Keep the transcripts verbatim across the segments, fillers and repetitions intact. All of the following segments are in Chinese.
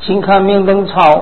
请看《明灯抄》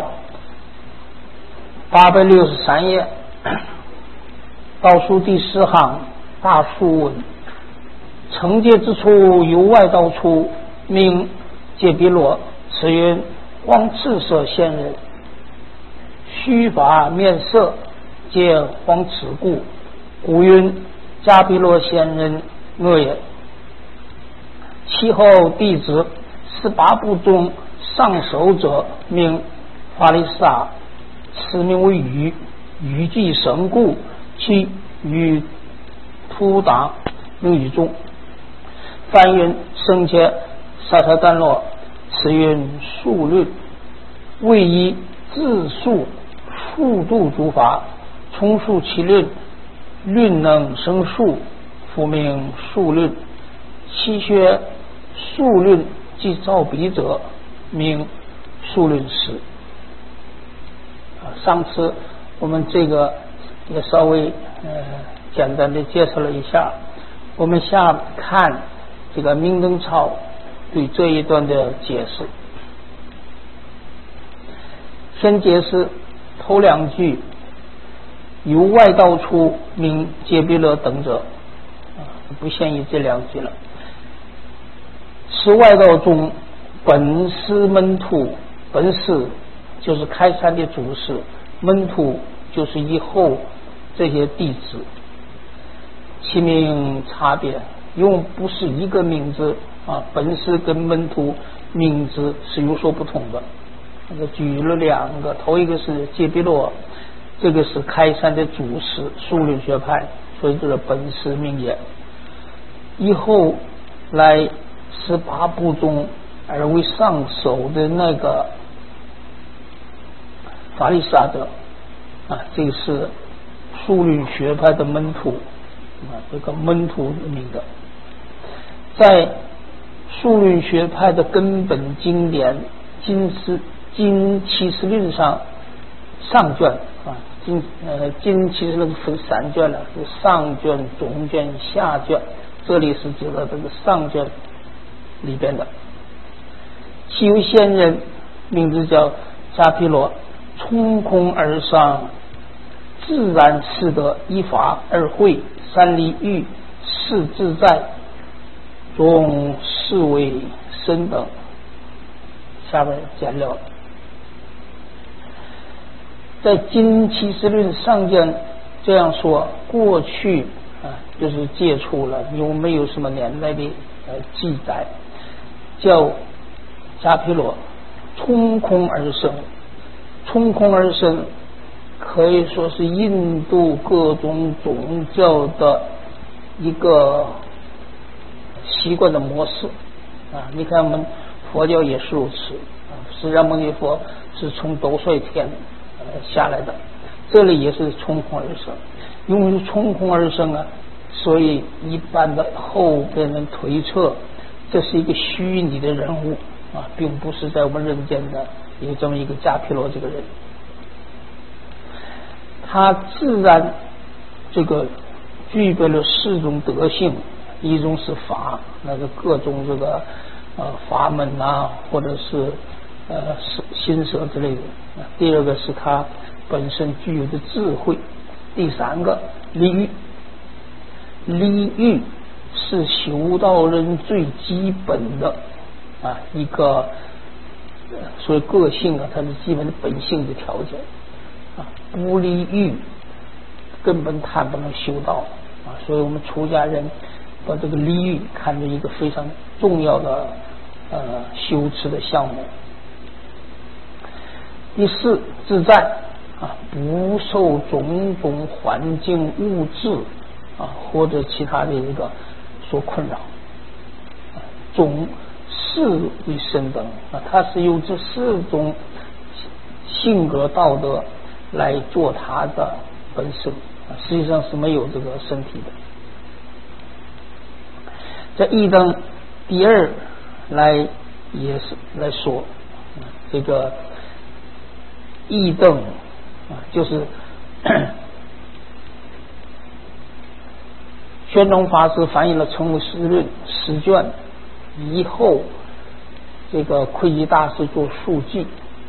八百六十三页，倒数第四行大书文：惩戒之处，由外道出，名揭毗罗，此云黄赤色仙人，须发面色，皆黄赤故，故云迦毗罗仙人恶也。其后弟子十八部中上首者，名法利萨，此名为语，语即神故，其语突达，名语中。梵云僧伽萨他甘罗，此云数律，为以自述数度诸法，重述其论，论能生数，复名数论。其学数论即造笔者，名数论师。上次我们这个也稍微呃简单的介绍了一下，我们下看这个明灯抄对这一段的解释。先解释头两句，由外道出，名揭毗罗等者，不限于这两句了。此外道中，本师门徒，本师就是开山的祖师，门徒就是以后这些弟子，其名差别，用不是一个名字啊，本师跟门徒名字是有所不同的。那个举了两个，头一个是揭毗罗，这个是开山的祖师，数论学派，所以这个本师名也。以后来十八部中而为上首的那个法利萨者啊，这个是数论学派的门徒啊，这个门徒名的，在数论学派的根本经典金斯金七十论上上卷啊，金呃金七十论分三卷了，是上卷、中卷、下卷，这里是指的这个上卷里边的。其有仙人，名字叫迦毗罗，从空而上，自然是得一法而会，三离欲，是自在，中是为身等。下边简了。在金七十论上卷这样说，过去啊，就是接触了，有没有什么年代的呃记载，叫迦毗罗从空而生。从空而生可以说是印度各种宗教的一个习惯的模式啊。你看我们佛教也是如此啊，释迦牟尼佛是从兜率天呃下来的，这里也是从空而生。因为从空而生啊，所以一般的后边人推测这是一个虚拟的人物啊，并不是在我们人间的有这么一个迦毗罗这个人。他自然这个具备了四种德性，一种是法，那个各种这个呃法门啊，或者是呃心舍之类的。第二个是他本身具有的智慧。第三个离欲，离欲是修道人最基本的啊一个所谓个性啊，它是基本的本性的条件啊，不离欲根本谈不能修道啊，所以我们出家人把这个离欲看作一个非常重要的呃修持的项目。第四，自在啊，不受种种环境物质啊或者其他的一个所困扰，总是为身等啊，他是由这四种性格道德来做他的本身啊，实际上是没有这个身体的。在一灯第二来也是来说这个一灯啊，就是玄奘法师翻译了《成唯识论》十卷以后，这个慧基大师做述记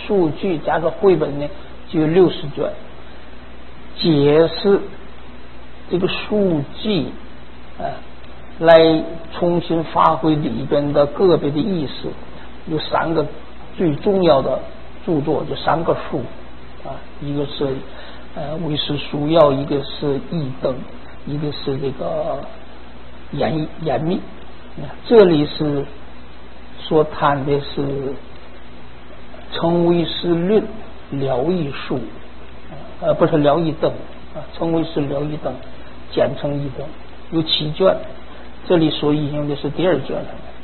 数据加个绘本呢，就有六十卷，解释这个数据，呃，来重新发挥里边的个别的意思。有三个最重要的著作，就三个书啊，一个是呃《韦氏书要》，一个是《易灯》，一个是这个严严密。这里是所谈的是成为是论疗愈术，呃不是疗愈灯啊，成为是疗愈灯，简称易灯，有七卷，这里所引用的是第二卷。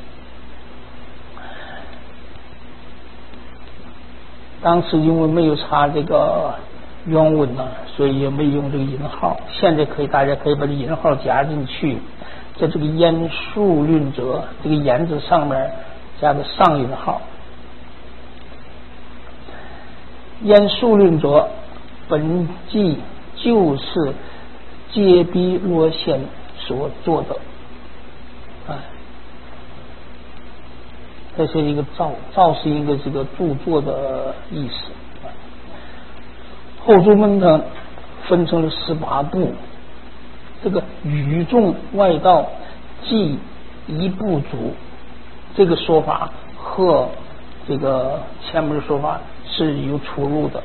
当时因为没有查这个原文呢，所以也没用这个引号。现在可以，大家可以把这引号加进去，在这个言数论者这个言字上面加个上引号。言数论者本纪就是揭毗罗仙所做的，啊，这是一个造造是一个这个著作的意思。后朱门呢分成了十八部，这个语众外道即一部主，这个说法和这个前面的说法是有出入的。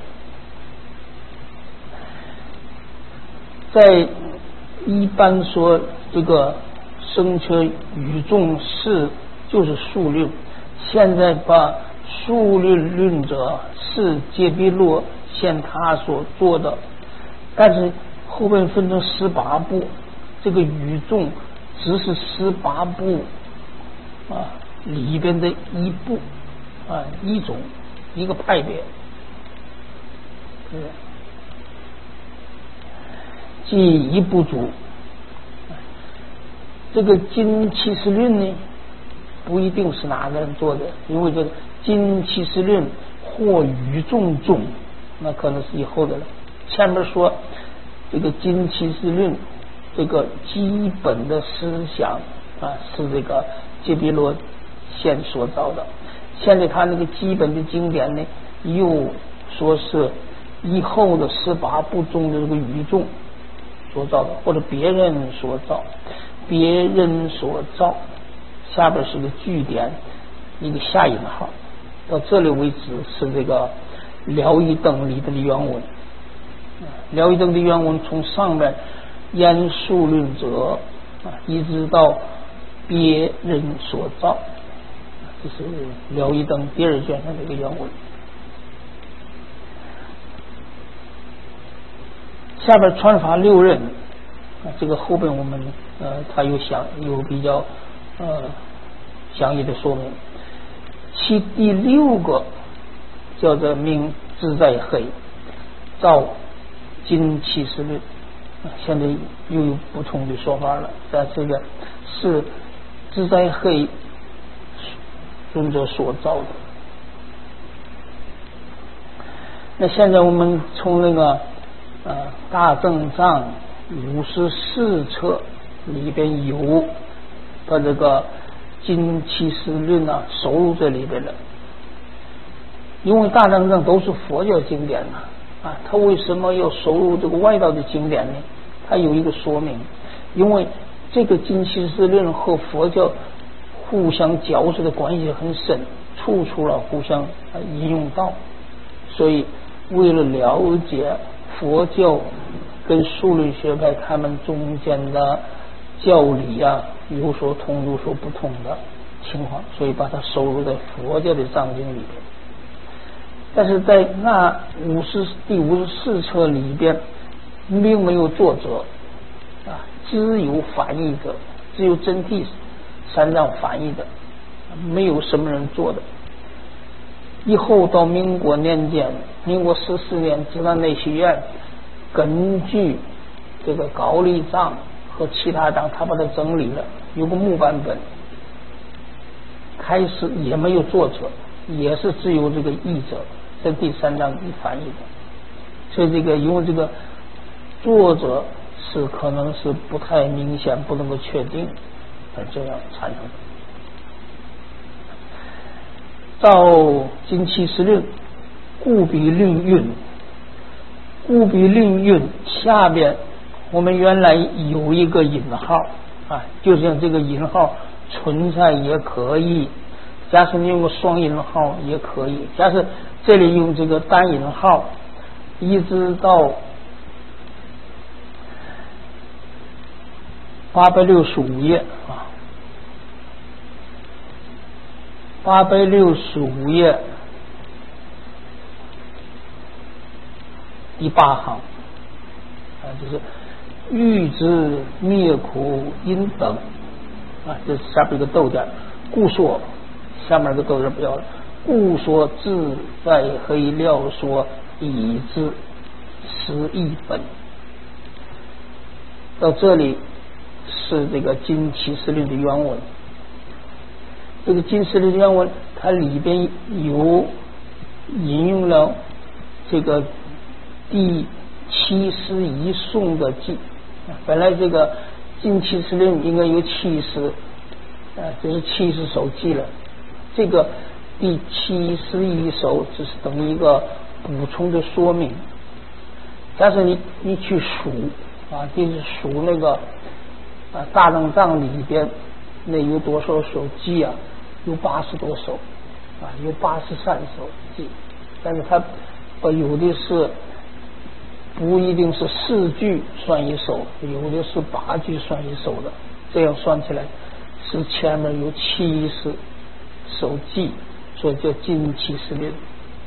在一般说这个生缺语众是就是数论，现在把数论论者是揭毗罗仙他所做的，但是后面分成十八部，这个语众只是十八部啊里边的一部啊一种一个派别，对，即一部主。这个金七十论呢，不一定是哪个人做的，因为这个金七十论或语众众，那可能是以后的了。前面说这个金七十论这个基本的思想啊，是这个揭毗罗仙所造的。现在他那个基本的经典呢，又说是以后的十八部中的这个语众所造的，或者别人所造，别人所造，下边是个句点，一个下引号，到这里为止是这个疗愈灯里的原文。疗愈灯的原文从上面言数论者啊，一直到别人所造，这是疗愈灯第二卷上的一个原文。下边传法六任啊，这个后边我们呃，他有详有比较呃详细的说明。其第六个叫做名自在黑，造金七十论，现在又有不同的说法了。在这个是自在黑尊者所造的。那现在我们从那个呃大正藏五十四册里边有把这个金七十论啊收入这里边了。因为大正藏都是佛教经典嘛，啊，他为什么要收入这个外道的经典呢？他有一个说明，因为这个金七十论和佛教互相交织的关系很深，处处了互相引用到，所以为了了解佛教跟数论学派他们中间的教理啊有所通有所不同的情况，所以把它收入在佛教的藏经里边。但是在那五十第五十四册里边并没有作者啊，只有翻译者，只有真谛三藏翻译的，没有什么人做的。以后到民国年间，民国十四年，自然内学院根据这个高丽藏和其他藏，他把它整理了，有个木版本，开始也没有作者，也是只有这个译者，这第三章翻译的。所以这个因为这个作者是可能是不太明显，不能够确定，这样产生的。照金七十论故彼令运，故彼令运下边我们原来有一个引号啊，就像这个引号存在也可以，假设你用个双引号也可以，假设这里用这个单引号，一直到八百六十五页啊，八百六十五页第八行啊，就是欲之灭苦因等啊，这下边一个逗点，故说下面一个逗点不要了，故说自在黑料说已知十一本。到这里是这个金启示论的原文。这个金启示论的原文它里边有引用了这个第七十一颂的记，本来这个金启示论应该有七十，呃，这是七十首记了。这个第七十一首只是等于一个补充的说明。假设你你去数啊，就是数那个啊大正藏里边那有多少首记啊？有八十多首啊，有八十三首记，但是它呃有的是不一定是四句算一首，有的是八句算一首的，这样算起来是前面有七十首记，所以叫金启示论。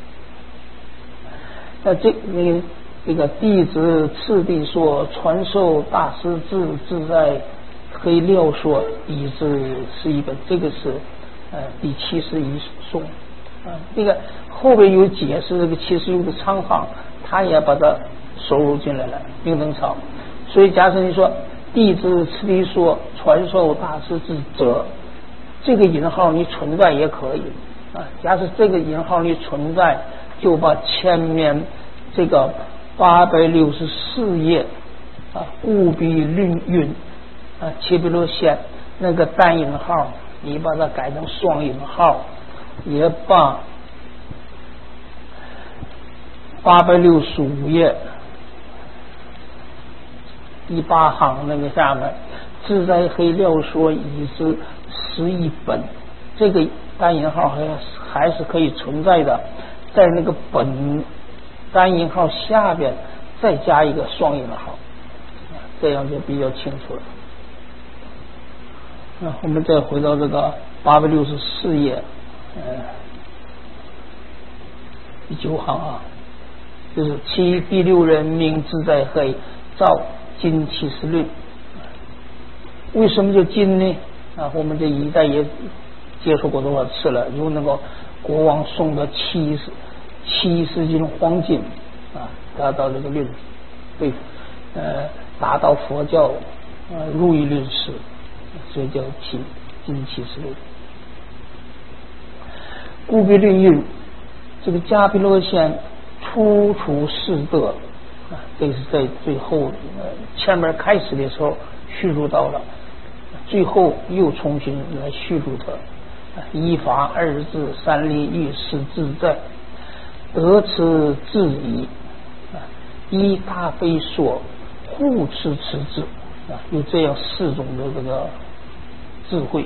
那这那个这个弟子次第说传授大师自自在黑料说以至是一本，这个是呃第七十一颂啊。这个后边有解释这个七十六的长行，他也把它收入进来了，并等草。所以假设你说弟子次第说传授大师之者，这个引号你存在也可以啊。假设这个引号你存在，就把前面这个八百六十四页啊，故彼令运啊，切比罗线那个单引号，你把它改成双引号，也把八百六十五页第八行那个下面自在黑料说已知十一本，这个单引号还还是可以存在的，在那个本单引号下边再加一个双引号，这样就比较清楚了。那我们再回到这个八百六十四页，呃，第九行啊，就是其第六人名自在黑，照金启示论。为什么叫金呢？啊，我们这一代也接触过多少次了，有那个国王送的七十七十斤黄金啊，达到这个论，对，呃，达到佛教呃如意论师，所以叫金金启示论。故彼令运，这个迦毗罗线初出世德啊，这个是在最后呃前面开始的时候叙述到了，最后又重新来叙述它。依法二字三力欲是自在，得此自矣。依大非说护持持智啊，有这样四种的这个智慧。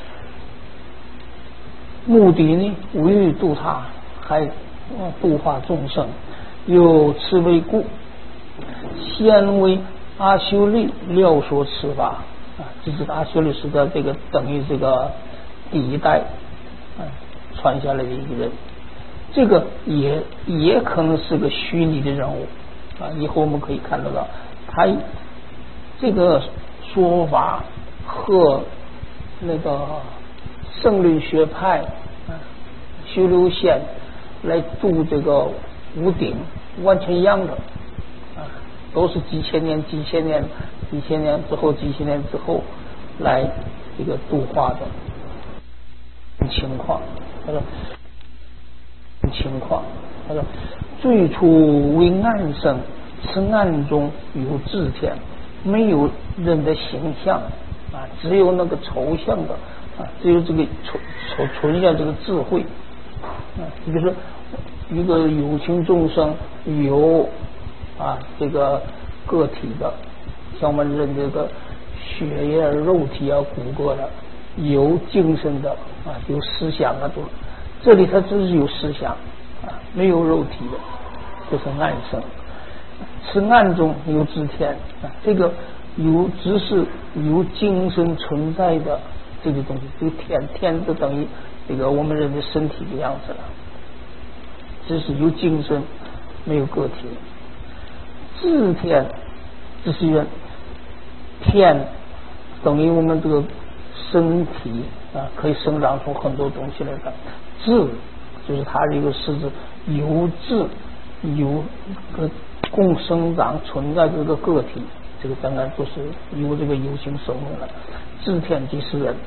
目的呢，无欲度他，还度化众生，有此为故，先为阿修利料说此法啊，这是阿修利是的这个等于这个第一代啊传下来的一个人，这个也也可能是个虚拟的人物啊，以后我们可以看得到，他这个说法和那个圣律学派啊修流仙来度这个屋顶完全一样的啊，都是几千年几千年几千年之后几千年之后来这个度化的情况。他说情况他说最初为暗生，此暗中有智天，没有人的形象啊，只有那个抽象的啊，只有这个存存存下这个智慧啊。比如说一个有情众生有啊这个个体的，像我们人这个血液、肉体啊、骨骼的，有精神的啊，有思想啊，都这里它只是有思想啊，没有肉体的，这是暗生。是暗中有知天啊，这个有只是有精神存在的这个东西，这个天天就等于这个我们人的身体的样子了，只是有精神没有个体。智天只是人天等于我们这个身体啊，可以生长出很多东西来的。智就是它这个是指有智有个共生长存在这个个体，这个当然就是有这个有情生命了。智天即是人，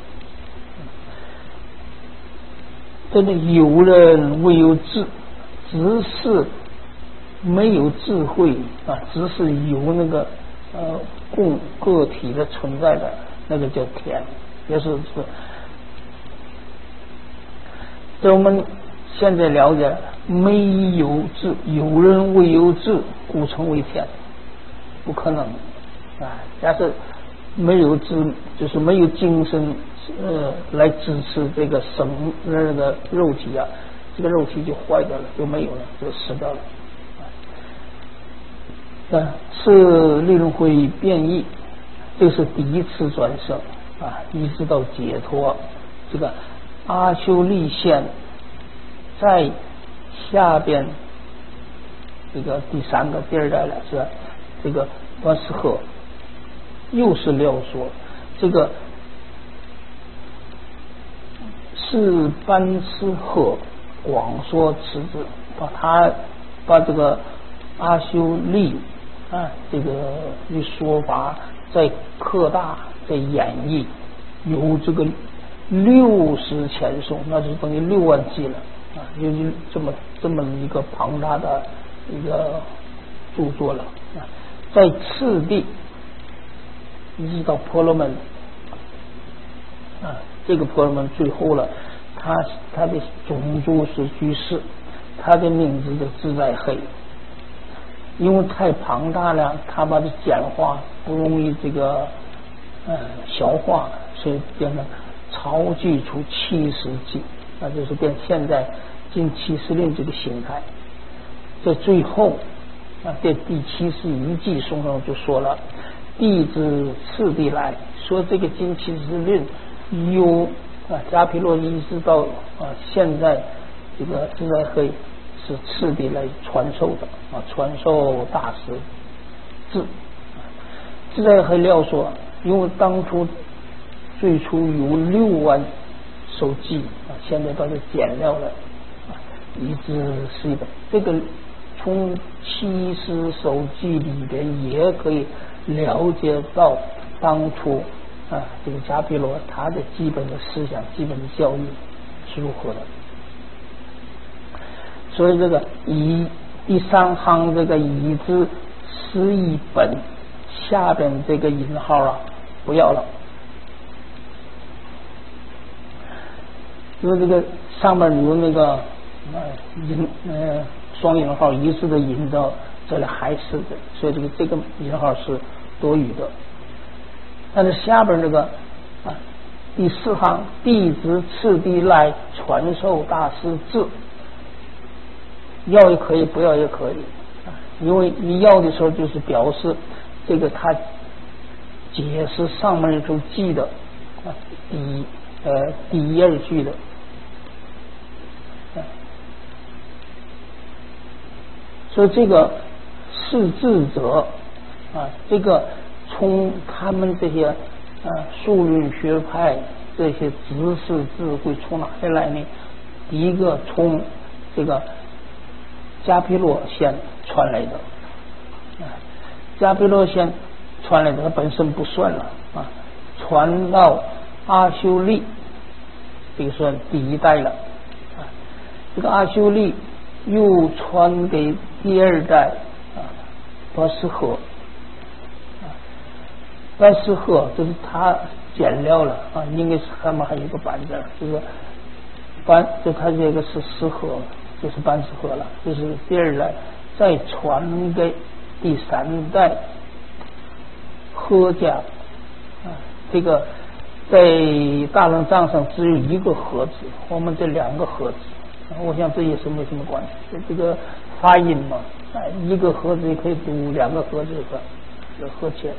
真的有人未有智，只是没有智慧啊，只是有那个呃共个体的存在的，那个叫天，也是是。在我们现在了解，没有智，有人未有智，故称为天，不可能啊！假设没有智，就是没有精神呃来支持这个生那个肉体啊，这个肉体就坏掉了，就没有了，就死掉了。啊，是理论会变异，这是第一次转生啊，一直到解脱。这个阿修利仙在下边这个第三个第二代了，是吧？这个观世鹤又是料说，这个是班师鹤广说此子，把他把这个阿修利啊这个的说法在扩大，在演绎，有这个六十千颂，那就等于六万计了啊，有这么这么一个庞大的一个著作了啊。在次第一直到婆罗门啊，这个婆罗门最后了，他他的种族是居士，他的名字叫自在黑，因为太庞大了，他把它简化，不容易这个呃消化，所以变成超具出七十计，那就是变现在近七十令这个形态。在最后啊，在第七十一计颂上就说了，弟子次第来说，这个近七十令有啊迦毗罗一直到啊现在这个自在黑是次第来传授的啊，传授大师智。自在黑料说，因为当初最初有六万首记啊，现在把它减掉了啊，一直是一本。这个从七十首记里边也可以了解到当初啊这个迦毗罗他的基本的思想、基本的教育是如何的。所以这个以第三行这个已知十一本下边这个引号啊不要了，因为这个上面有那个呃引呃双引号一致的引到这里还是的，所以这个这个引号是多余的。但是下边这个啊第四行弟子次第来传授大师智，要也可以，不要也可以啊，因为你要的时候就是表示这个他解释上面一首记的啊第一呃第一二句的。所以这个是智者啊，这个从他们这些呃数论学派这些知识智慧从哪里来呢？第一个从这个迦毗罗仙传来的啊，迦毗罗仙传来的，它本身不算了啊，传到阿修利，这个算第一代了啊。这个阿修利又传给第二代啊，巴斯赫啊，巴斯赫就是他减料了啊，应该是他们还有一个版本，就是版就他这个是适合就是班师河了，就是第二代再传给第三代何家啊，这个在大楞藏上只有一个盒子，我们这两个盒子，我想这也是没什么关系，这个发音嘛，啊，一个盒子也可以读，两个盒子的这和切，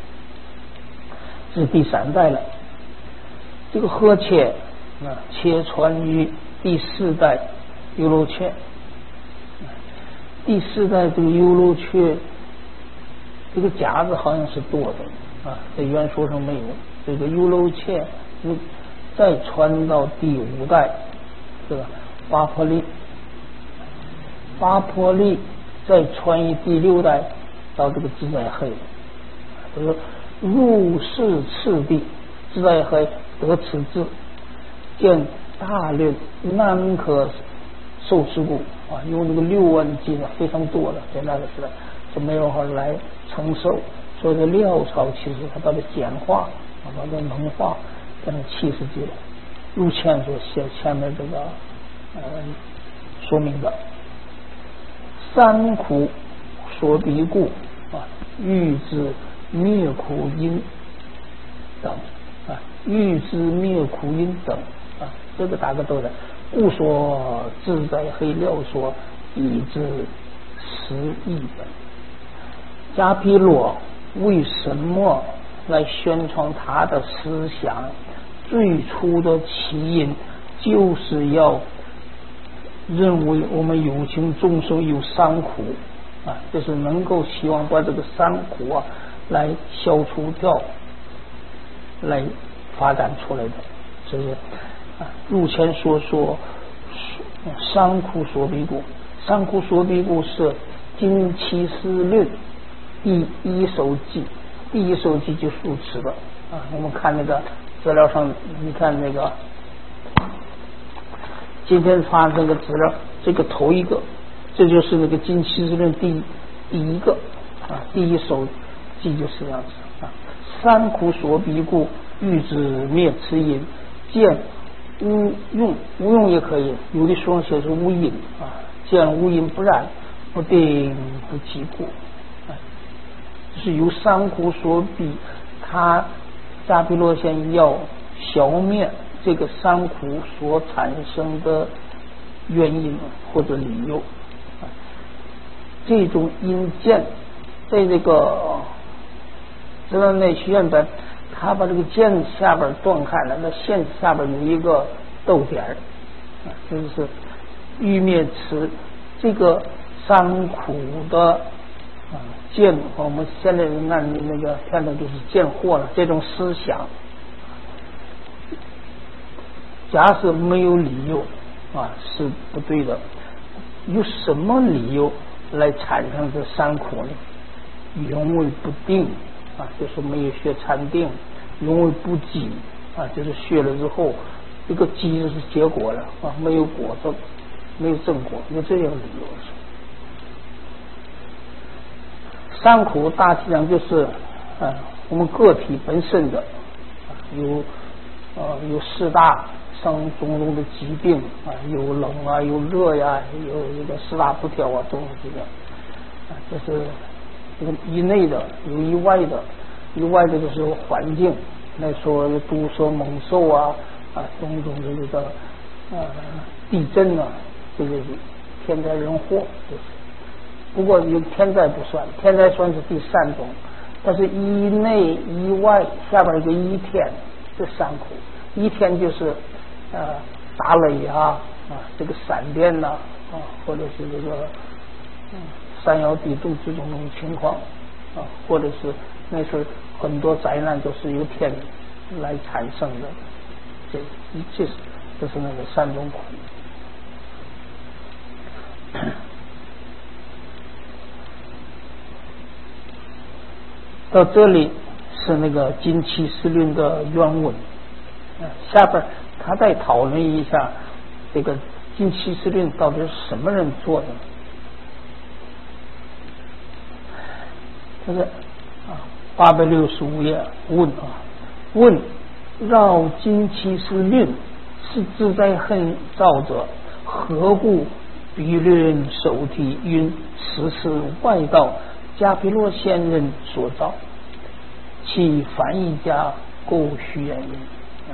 这是第三代了。这个和切啊，切传于第四代优楼切，第四代这个优楼切，这个夹子好像是多的啊，在原书上没有。这个优楼切，再传到第五代，这个巴婆利，巴婆利再传于第六代到这个自在黑，这个入世次第，自在黑得此字，见大略难可受持故啊，用这个六万斤啊，非常多的，在那个时代就没有法来承受，所以这辽朝其实它把它简化啊，把它能化变成七十级了。入前所写前面这个呃说明的三苦所逼故啊，欲知灭苦因等啊，欲知灭苦因等啊，这个大概都在。故说自在黑料说以知十亿本。迦毗罗为什么来宣传他的思想？最初的起因就是要认为我们有情众生有三苦啊，就是能够希望把这个三苦啊来消除掉，来发展出来的。这是啊，入前说说三苦所逼故，三苦所逼故是经七思论第一首记，第一首记就入此的啊。我们看那个资料上，你看那个今天发这个资料，这个头一个，这就是那个经七思论第第一个啊，第一首记就是这样子啊。三苦所逼故，欲知灭此因，见无用，无用也可以，有的书上写是无因啊，见无因不然，不定不即故，啊，就是由三苦所逼，他迦毗罗仙要消灭这个三苦所产生的原因或者理由，啊，这种因见在这个这个内许愿本，他把这个剑下边断开了，那线下边有一个逗点儿，啊，就是欲灭此这个三苦的啊见，我们现在人按那个看的就是见惑了，这种思想，假使没有理由啊是不对的。有什么理由来产生这三苦呢？原位不定啊，就是没有学禅定；原位不积啊，就是学了之后，这个积就是结果了啊，没有果证，没有正果，有这样的理由是。三苦大体上就是啊，我们个体本身的啊，有呃有四大生种种的疾病啊，有冷啊，有热呀，有这个四大不调啊，种种疾病啊，这是这个以内的，有以外的，以外的就是环境，来说毒蛇猛兽啊啊，种种的这个呃地震啊，这个天灾人祸就是。不过有天灾不算，天灾算是第三种，但是以内以外下边一个一天，这三苦。一天就是呃打雷啊啊，这个闪电呐 啊, 啊，或者是这个嗯山摇地动这种情况啊，或者是那是很多灾难都是由天来产生的，这这是这是那个三种苦。到这里是那个经七思论的原文，下边他再讨论一下这个经七思论到底是什么人做的。这个啊，八百六十五页问啊，问绕经七思论是自在恨造者，何故比论手提云，此是外道迦毗罗仙人所造，其翻译家构虚言云。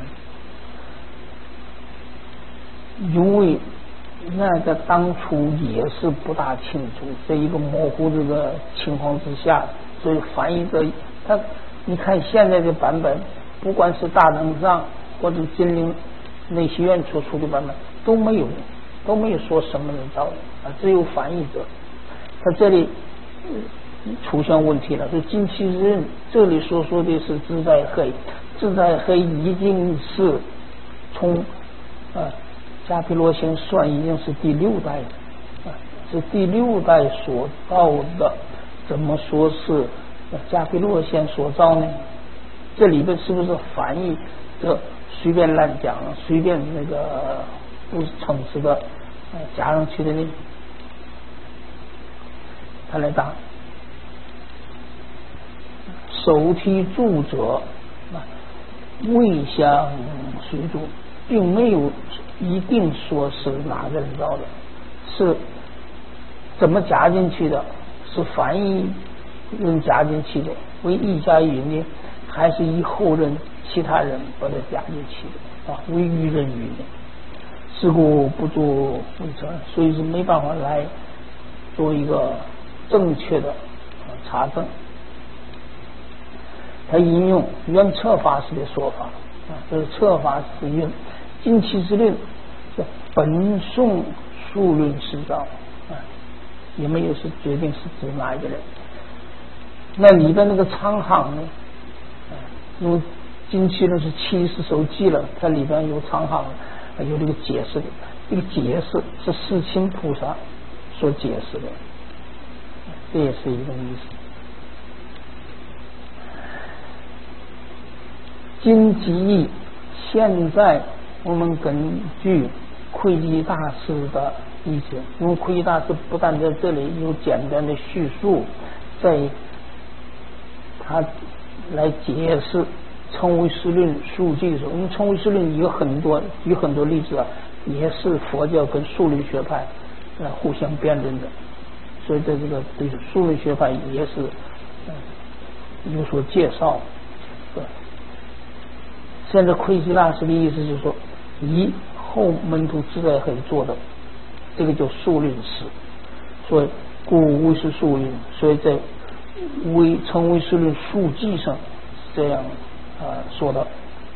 因为那个当初也是不大清楚，这一个模糊这个情况之下，所以翻译者他，你看现在的版本，不管是大乘上或者金陵内学院所出的版本，都没有都没有说什么人造的啊，只有翻译者。他这里出现问题了，说金其人这里所说的是自在黑，自在黑已经是从啊迦毗罗仙算已经是第六代了，啊，是第六代所造的，怎么说是迦毗罗仙所造呢？这里边是不是翻译的随便乱讲，随便那个不是诚实的呃加上去的呢？他来答：手提著者啊，未相随著，并没有一定说是哪个人造的，是怎么加进去的？是翻译人加进去的，为一加语呢，还是以后人其他人把它加进去的啊？为愚人语呢？是故不做未证，所以是没办法来做一个正确的查证。他引用原彻法师的说法啊，这是彻法师云：金其之论是本宋数论释造啊，也没有是决定是指哪一个人。那里边那个长行呢？啊，因为金其论是七十首记了，它里边有长行，有这个解释的，这个解释是世亲菩萨所解释的，这也是一种意思。今即义，现在我们根据慧基大师的意思，因为慧基大师不但在这里有简单的叙述，在他来解释称为师论数据的时候，因为称为师论有很多有很多例子啊，也是佛教跟数论学派呃互相辩论的，所以在这个对数论学派也是、呃、有所介绍。对，现在慧基大师的意思就是说，以后门徒自在黑做的，这个叫数论师，所以故为是数论，所以在为称为师论数记上这样呃说的。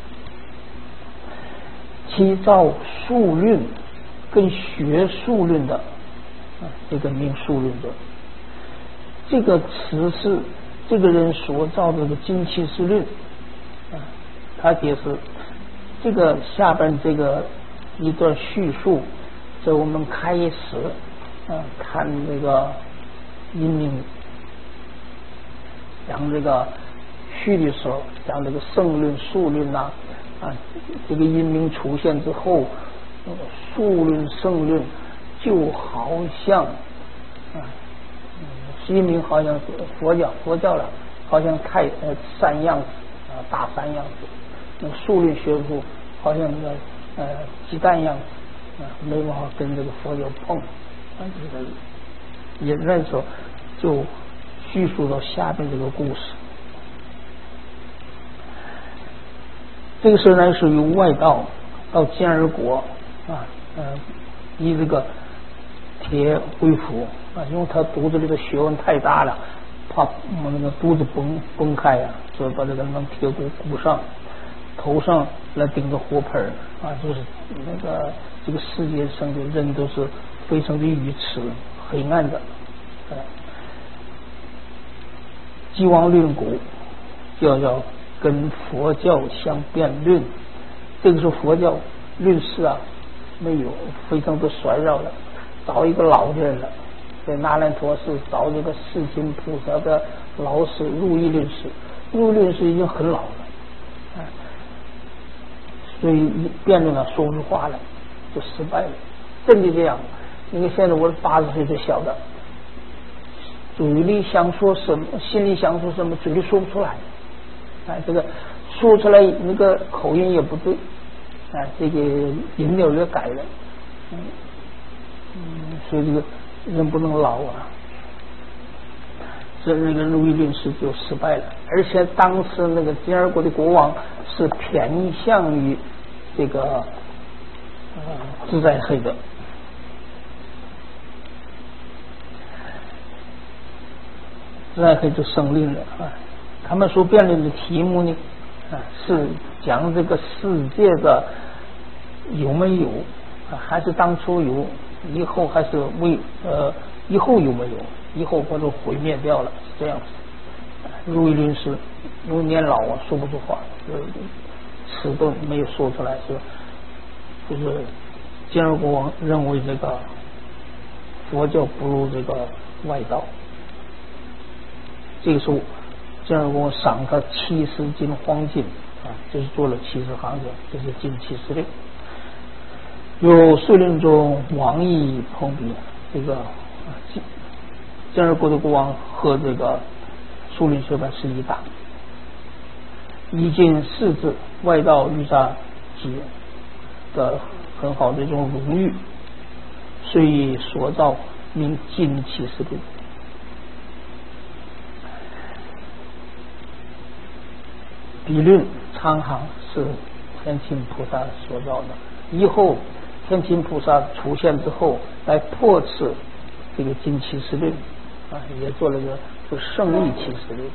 其造数论跟学数论的啊，这个名数论者，这个词是这个人所造的这个金气师论啊。他解释这个下边这个一段叙述，在我们开始啊看这个阴明讲这个序的时候，讲这个圣论数论呐啊，这个阴明出现之后，数论圣论就好像啊，阴明好像是佛教佛教了，好像太呃山样子啊大山样子。那数论学术好像那个呃鸡蛋样子啊，没办法跟这个佛教碰啊，这个也那时候就叙述到下面这个故事。这个时候呢，是由外道到坚尔国啊，呃，以这个铁为辅啊，因为他肚子里的学问太大了，怕那个肚子崩崩开呀、啊，所以把这个弄铁骨箍上。头上来顶着火盆啊，就是那个这个世界上的人都是非常的愚痴黑暗的。呃，既往论古，就要跟佛教相辩论。这个时候佛教论事啊，没有非常的衰绕了，找一个老的人了，在那兰陀寺找这个世亲菩萨的老师如意论师，如意论师已经很老了。所以辩论了说不出话来，就失败了。真的这样，因为现在我八十岁就晓得，嘴里想说什么，心里想说什么，嘴里说不出来。哎，这个说出来那个口音也不对，哎，这个音调也改了。嗯， 嗯，所以这个人不能老啊。这那个路易律师就失败了，而且当时那个金二国的国王是偏向于这个呃自在黑的。自在黑就胜利了啊！他们所辩论的题目呢，啊，是讲这个世界的有没有啊，还是当初有，以后还是未呃，以后有没有？以后或者毁灭掉了，是这样子。路易律师因为年老啊，说不出话，就是迟钝，没有说出来，是就是金二国王认为这个佛教不如这个外道。这个时候，金二国王赏他七十斤黄金啊，就是做了七十行情，就是金七十六。有岁令中王邑碰壁，这个金金二国的国王和这个苏林学派是一党，以金世子外道御杀级的很好的这种荣誉，所以所造名金七十六。比论昌行是天亲菩萨所造的，以后天亲菩萨出现之后，来破斥这个金七十论啊，也做了一个就胜利七十论。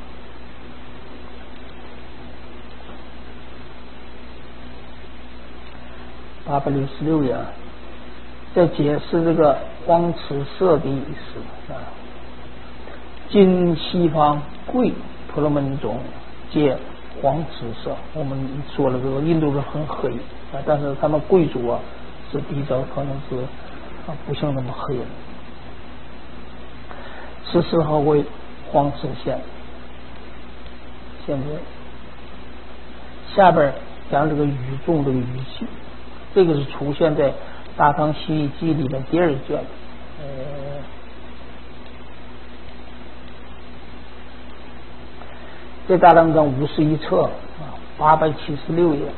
八百六十六页在解释这个光持色的意思啊，今西方贵婆罗门种皆黄紫色，我们说了这个印度人很黑啊，但是他们贵族啊是比较可能是啊不像那么黑的。十四号为黄紫线，现在下边讲这个语众这个语气，这个是出现在《大唐西域记》里面第二卷，呃。这大当章五十一册啊，八百七十六页。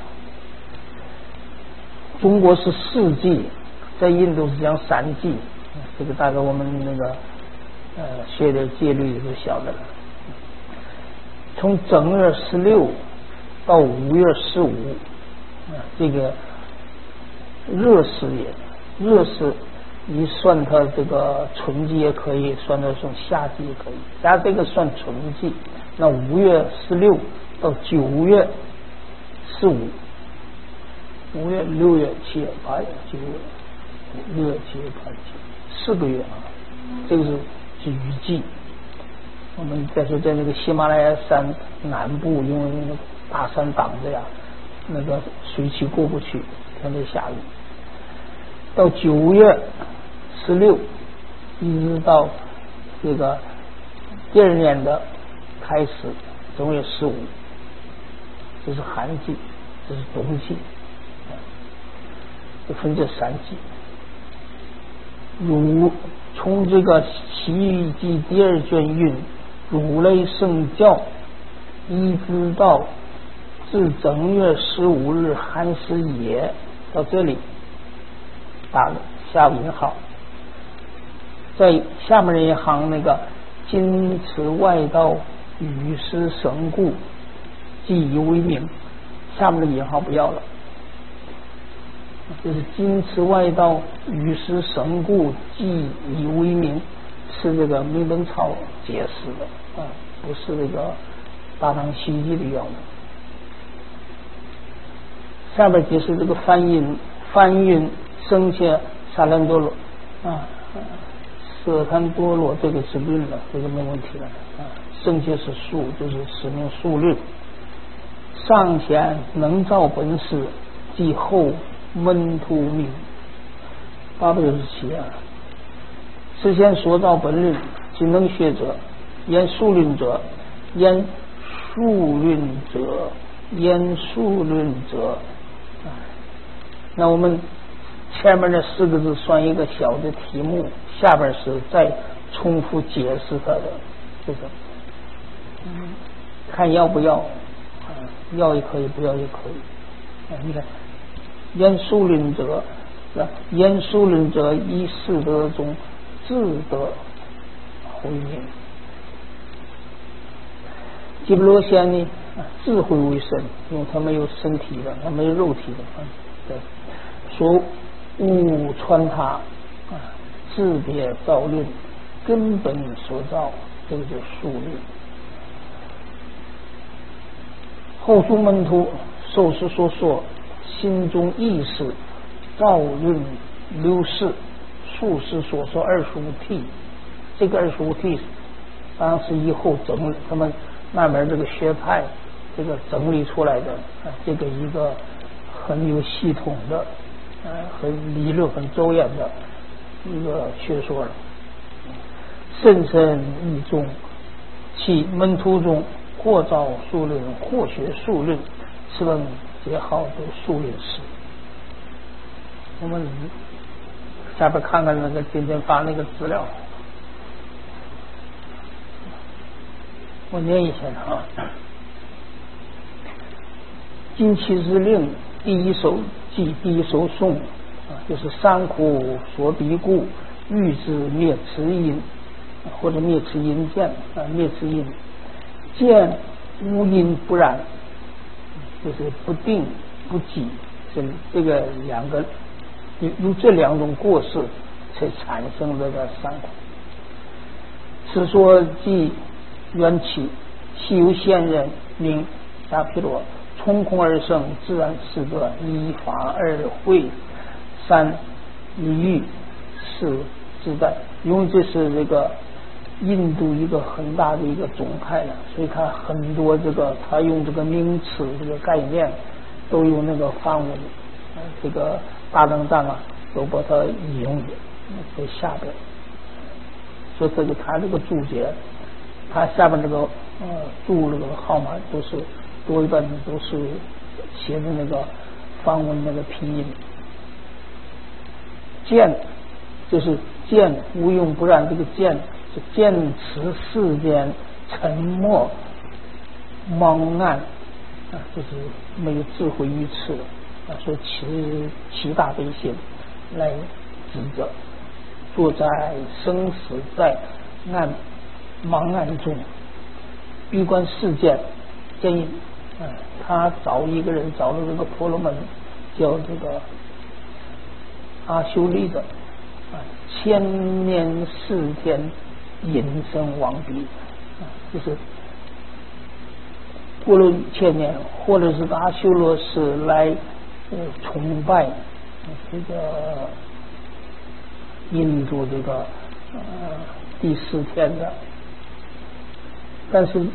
中国是四季，在印度是讲三季，这个大概我们那个呃学点戒律就晓得了。从正月十六到五月十五，啊，这个热时也，热时你算它这个春季也可以，算它算夏季也可以，加这个算春季。那五月十六到九月十五，五月、六月、七月、八月、九月、六月、七月、八月、九月，四个月啊，这个是是雨季。我们再说在那个喜马拉雅山南部，因为那个大山挡着呀，那个水汽过不去，天天下雨。到九月十六，一直到这个第二年的开始，正月十五，这是寒季，这是冬季，就分这三季。如从这个《西域记》第二卷云，如来圣教一直到至正月十五日寒食也，到这里打个下引号，在下面一行那个今此外道与师神故，即以为名，下面的引号不要了，就是今此外道与师神故，即以为名，是这个明本草解释的啊，不是这个大唐西域记的原文。下边解释这个梵音，梵音生切萨兰多罗啊，舍贪多罗这个是论了，这个没问题了啊。生切是数，就是使命数律。上贤能造本事，即后闷突命。八百六十七啊，事先所造本律，即能学者，言数论者，言数论者，言数论者。那我们前面的四个字算一个小的题目，下边是再重复解释它的，这个，嗯，看要不要，啊，要也可以，不要也可以。啊，你看，言数论者， 是吧？言数论者以四德中智德为名。基波罗仙呢，智慧为身，因为他没有身体的，他没有肉体的，对，说物穿他啊，质别造论，根本所造，这个叫数论。后书门徒受师所说，心中意识造论流逝，术士所说二十五谛，这个二十五谛当时以后整理，他们慢慢这个学派这个整理出来的啊，这个一个很有系统的啊，很理论很周延的一个学说了。深深义重，其门徒中或造数论，或学数论，此等皆号都数论师。我们下边看看那个今天发那个资料，我念一下啊。金七之令第一首记第一首颂啊，就是三苦所逼故，欲之灭持因，或者灭持因见啊，灭持因见无因不然，就是不定不寂，是这个两个有有这两种过失才产生这个三苦。此说即缘起，昔有仙人名迦毗罗，从空而生，自然四德，依法而会，三一欲，四自在。因为这是这个印度一个很大的一个种派了，所以它很多这个他用这个名词这个概念都用那个梵文，这个大藏藏啊都把它引用在下边。所以这个他这个注解，他下边这个呃注这个号码都是多一半都是写的那个梵文那个拼音。见就是见无用不然，这个见是见持世间沉默茫暗啊，就是没有智慧于此啊，说其其大悲心来指责，坐在生死在暗茫暗中，闭关世间见因啊，他找一个人找了这个婆罗门叫这个阿修利的啊，千年四天隐身王彼啊，就是过了千年，或者是阿修罗是来呃崇拜这个印度这个呃第四天的，但是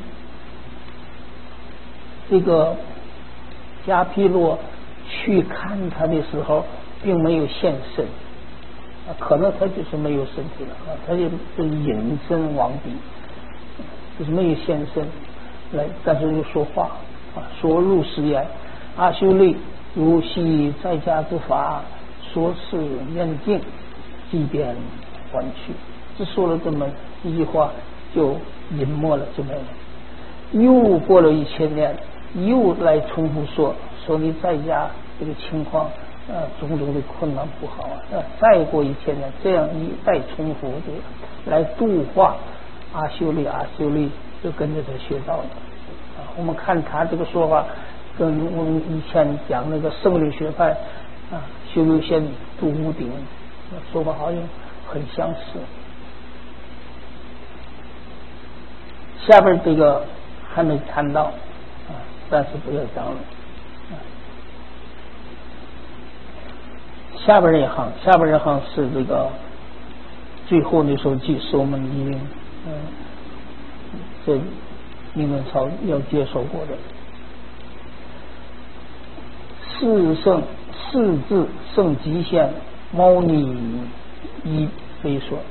这个迦毗罗去看他的时候并没有现身啊，可能他就是没有身体了啊，他就是隐身王彼，就是没有现身来，但是又说话啊，说入实言，阿修利如昔在家之法，说是念境，即便还去，只说了这么一句话就隐没了，就没了。又过了一千年，又来重复说说你在家这个情况呃种种的困难不好啊，呃再过一千年，这样一再重复的来度化阿修利，阿修利就跟着他学道了啊。我们看他这个说法跟我们以前讲那个胜利学派啊，修六仙度无顶说法好像很相似。下边这个还没谈到啊，暂时不要讲了。下边一行，下边一行是这个最后那首记，是我们已经嗯，这英文朝要接受过的。四圣四字圣极限猫腻一非说，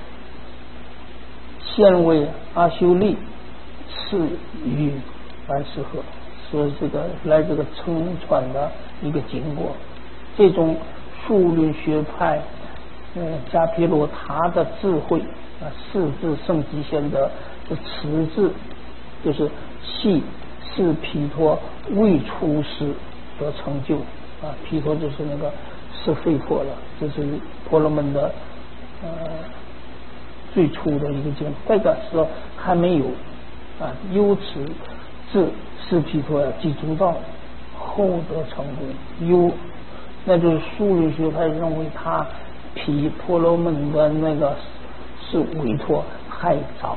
现为阿修利赐予白石河，说这个来这个乘船的一个经过。这种数论学派呃迦毗罗他的智慧啊，四字圣极限的这持字就是系是毗陀未出世的成就啊，毗陀就是那个是废破了，这是婆罗门的呃最初的一个经，这个时候还没有啊，优持自是毗陀要记足道，后得成功。优，那就是数理学派认为他比婆罗门的那个是委托还早。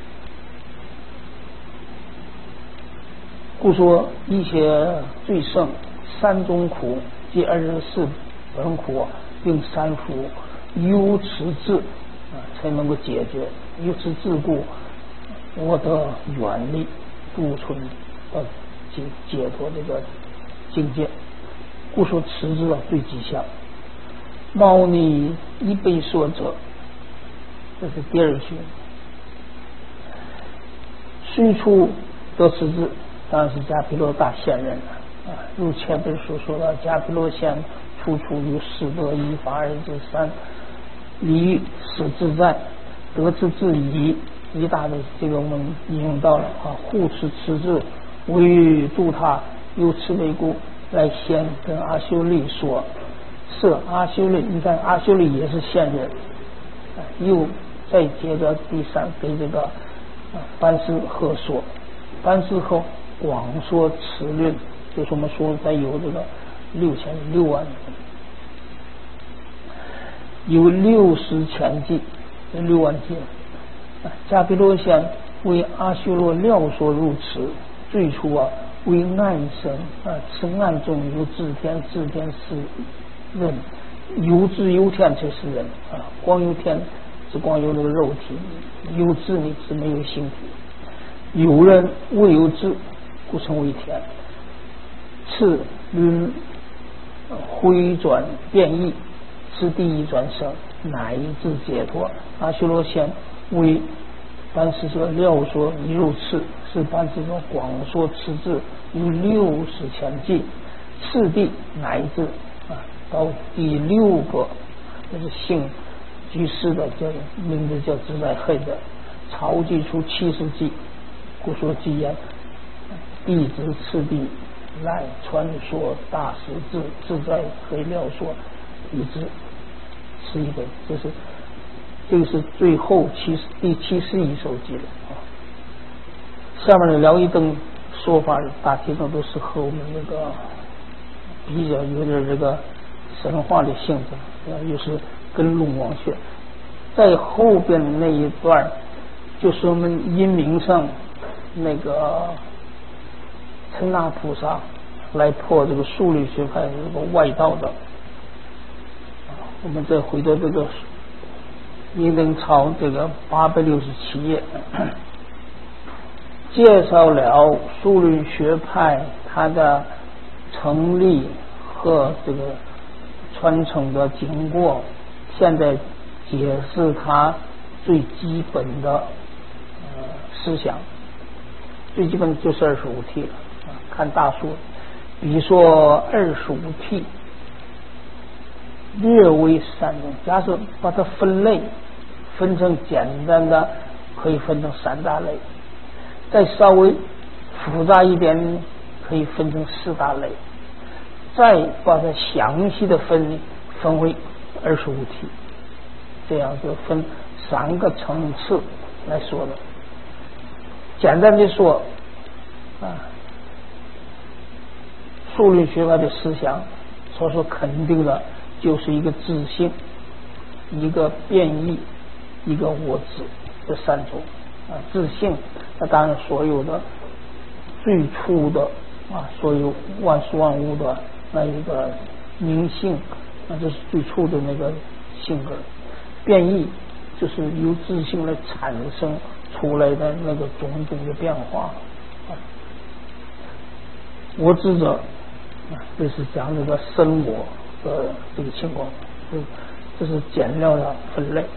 故说一些最胜三种苦即二十四本苦，并三福优持智啊，才能够解决。优持智故，我得远离度存到解解脱这个境界。故说持智最吉祥。猫腻一被说者，这是第二句。虽出得持智，当然是迦毗罗大仙人了啊。如前本书说到，迦毗罗仙处处有四德一法二智三离是自在，得持智仪一大的这个我们引用到了啊。护持持智，为度他，由此为故，来先跟阿修利说，是阿修利，你看阿修利也是仙人，啊、又再接着第三给这个啊班师贺说，班师后广说持论，就是我们说在有这个六千六万人，有六十千计，六万计。迦毗罗仙为阿修罗料说入持，最初啊为暗身啊，此暗中有至天，至天是人，有智有天才是人啊。光有天是光有那个肉体，有智你是没有形体。有人未有智，故称为天。次论回转变异，是第一转生，乃至解脱。阿修罗仙为班师说料说一入次，是班师说广说持智，有六十千计，次第乃至啊到第六个，那是姓居士的，叫名字叫自在黑的，超计出七十计，故说偈言：弟子次第来传说大师智，自在黑料说一之，是一本，这是这个是最后七十第七十一首偈了啊。下面的聊一灯说法大体上都是和我们那个比较有点这个神话的性质，啊，又是跟龙王学。在后边那一段就是我们阴明上那个陈那菩萨来破这个数理学派这个外道的。我们再回到这个明灯抄这个八百六十七页，介绍了数理学派它的成立和这个传承的经过，现在解释它最基本的呃思想。最基本就是二十五题了啊，看大数，比如说二十五题略为三种，假设把它分类分成简单的，可以分成三大类，再稍微复杂一点可以分成四大类，再把它详细的分分为二十五题，这样就分三个层次来说的。简单的说啊，数理学派的思想所说肯定的就是一个自性，一个变异，一个我执，这三种啊。自性那当然所有的最初的啊，所有万事万物的那一个明性，那这是最初的那个性格。变异就是由自性来产生出来的那个种种的变化啊。我执者啊，这是讲这个生我的这个情况，这这是简要的分类。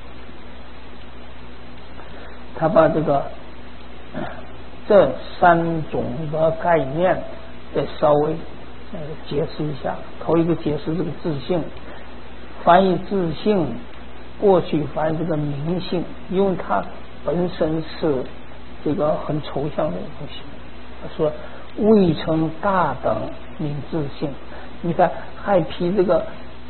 他把这个这三种的概念再稍微呃解释一下。头一个解释这个自性，翻译自性，过去翻译这个明性，因为它本身是这个很抽象的东西。他说未成大等名自性，你看还比这个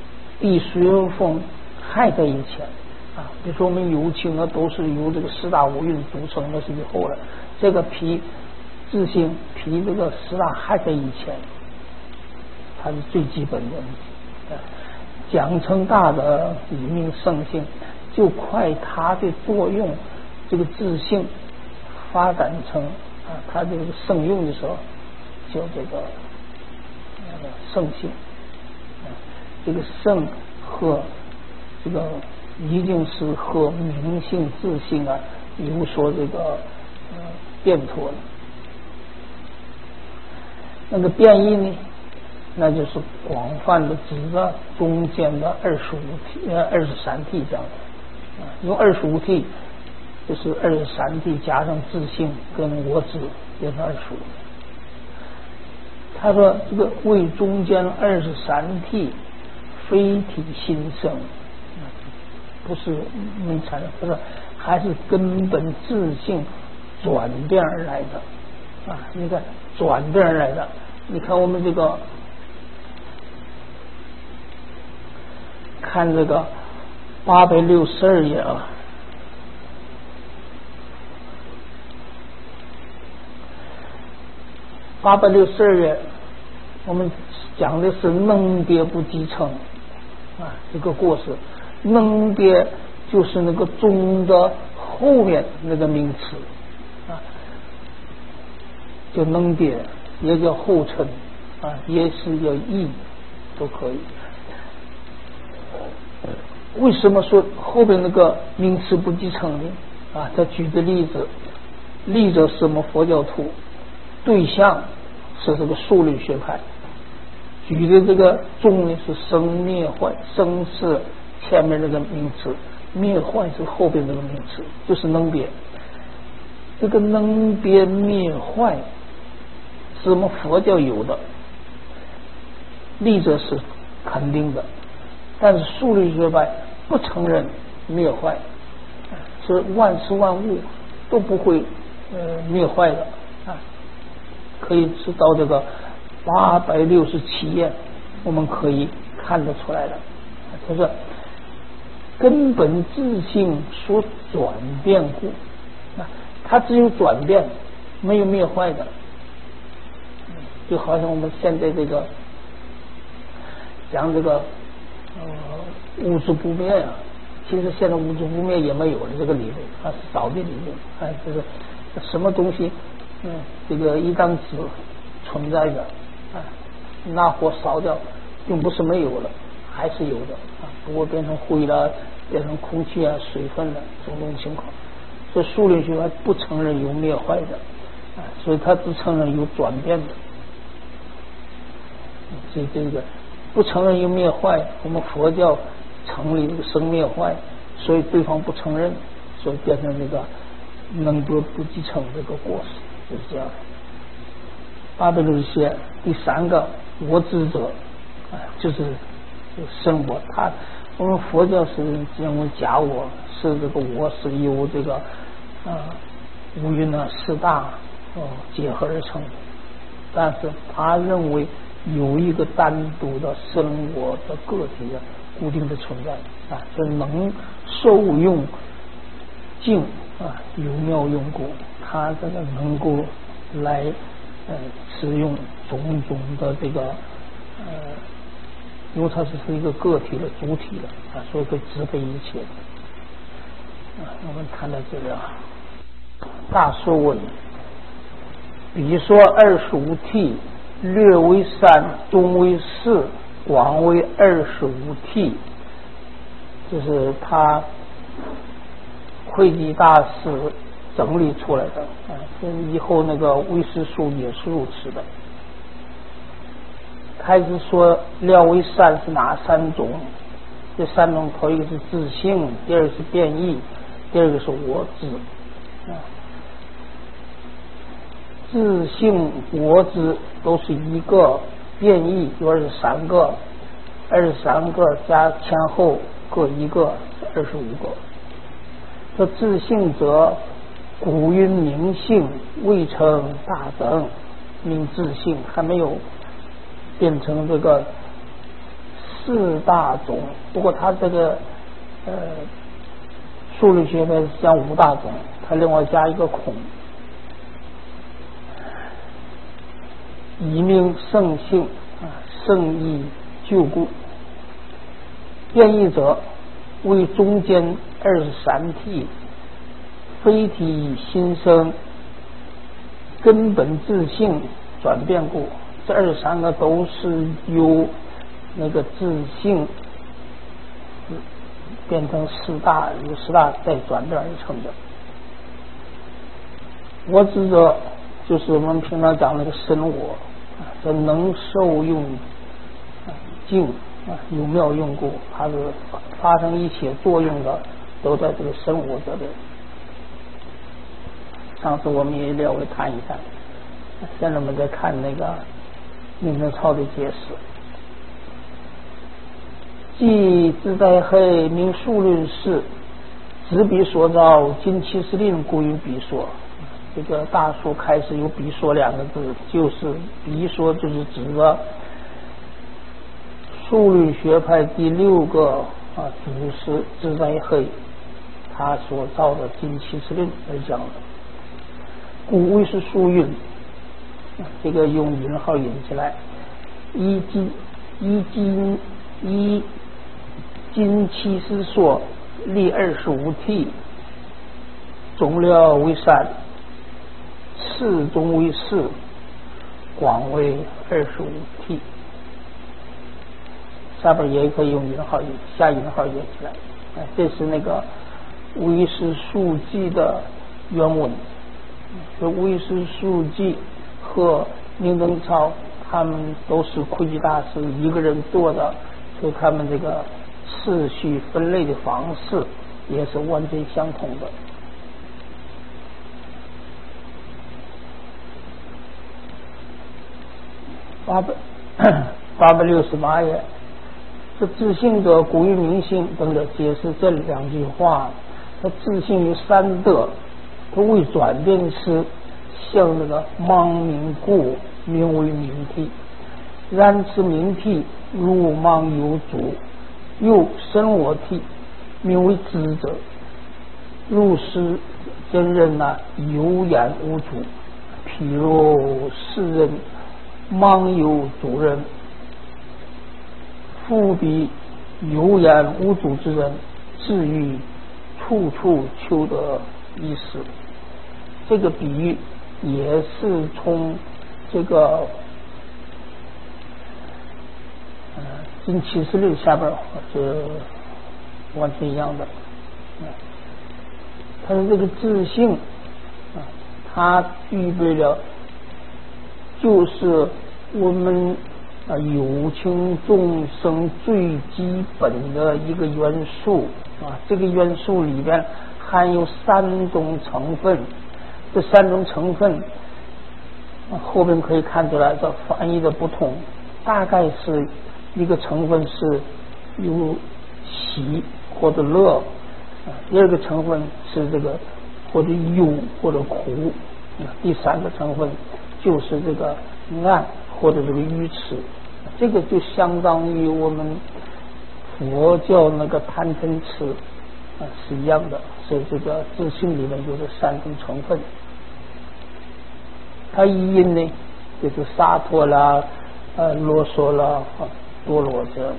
比水而风还在以前啊。比如说我们有情呢，都是由这个四大五蕴组成，那是以后了。这个比自性比这个四大还在以前，它是最基本的。讲成大的以命圣性，就快它的作用，这个自性发展成啊，它这个圣用的时候，叫这个呃圣性。啊，这个圣和这个一定是和明性自性啊有所这个呃变脱的。那个变异呢，那就是广泛的指着中间的二十五体呃二十三体这样的啊，用二十五体就是二十三体加上自性跟我执变成二十五。他说这个为中间二十三体非体心生，不是没产生，不是，还是根本自性转变而来的啊！你看转变而来的，你看我们这个看这个八百六十二页啊，八百六十二页，我们讲的是能别不继承啊，这个过失。能别就是那个中的后面那个名词啊，叫能别，也叫后尘啊，也是叫义，都可以。为什么说后边那个名词不继承呢？啊，他举的例子，例子是什么？佛教徒，对象是这个数理学派，举的这个中呢是生灭坏，生是前面那个名词，灭坏是后边那个名词，就是能别。这个能别灭坏是我们佛教有的，例子是肯定的，但是数理学派不承认灭坏，所以万事万物都不会呃灭坏的啊。可以知道这个八百六十七页，我们可以看得出来的，就是根本自性所转变故啊，它只有转变，没有灭坏的。就好像我们现在这个讲这个呃物质不灭啊，其实现在物质不灭也没有了这个理论，它是早的理论，哎，就是什么东西，嗯，这个一张纸存在着，啊，拿火烧掉，并不是没有了，还是有的啊，不过变成灰了，变成空气啊、水分了，种种情况。所以数理学不承认有灭坏的，啊，所以他只承认有转变的。所以这个不承认有灭坏，我们佛教承认有生灭坏，所以对方不承认，所以变成这个能得不继承这个过失，就是这样。八百六十些第三个我执者，啊，就是生我他，我们佛教是认为假我是这个我是由这个呃五蕴呢四大哦结合而成的，但是他认为有一个单独的生我的个体的固定的存在啊，就能受用境啊有妙用故，他这个能够来呃使用种种的这个呃，因为它是一个个体的主体的啊，所以可以支配一切啊。我们看到这个大说问，比说二十五体，略为三，中为四，广为二十五体，就是他慧济大师整理出来的啊，以后那个唯识书也是如此的。开始说了为三是哪三种？这三种头一个是自性，第二个是变异，第二个是我执啊。自性我执都是一个，变异有二十三个，二十三个加前后各一个，二十五个。这自性者，古云明性，未成大等，名自性，还没有变成这个四大种，不过它这个呃数理学派是讲五大种，它另外加一个孔。以命圣性啊，圣意救故。变异者为中间二十三体，非体心生，根本自性转变故。这二十三个都是由那个自性变成四大，由四大再转变而成的。我指的就是我们平常讲那个身我，这能受用静啊，有妙用故，它是发生一切作用的，都在这个身我这边。上次我们也略微谈一谈，现在我们在看那个明德超的解释。即自在黑名数论事，执彼所造，今其实令故于彼所。这个大书开始有彼所两个字，就是彼所就是指的数律学派第六个啊祖师自在黑他所造的今其实令而讲的。故谓是数韵，这个用引号引起来，一今一今一今其实所立二十五体，总了为三，次中为四，广为二十五体。下边也可以用引号引，下引号引起来。这是那个唯识数记的原文。这唯识数记和明灯超他们都是窥基大师一个人做的，所以他们这个次序分类的方式也是完全相同的。八百八百六十八页，这自性者古于明性等的解释这两句话。它自性有三德，它为转变时像那个盲明故，名为明体。然此明体如盲有主，又生我体，名为知者。入世间人呐、啊，有眼无主，譬如世人盲有主人，复彼有眼无主之人，至于处处求得一时。这个比喻也是从这个呃经七十六下边是完全一样的。他的这个自性啊，它具备了就是我们啊有情众生最基本的一个元素啊，这个元素里边含有三种成分，这三种成分、啊、后边可以看出来这翻译的不同，大概是一个成分是有喜或者乐、啊、第二个成分是这个或者忧或者苦、啊、第三个成分就是这个暗或者这个愚痴，这个就相当于我们佛教那个贪嗔痴啊是一样的，所以这个自性里面有这三种成分。它一因呢就是洒脱啦、呃啰嗦啦、啊、堕落者。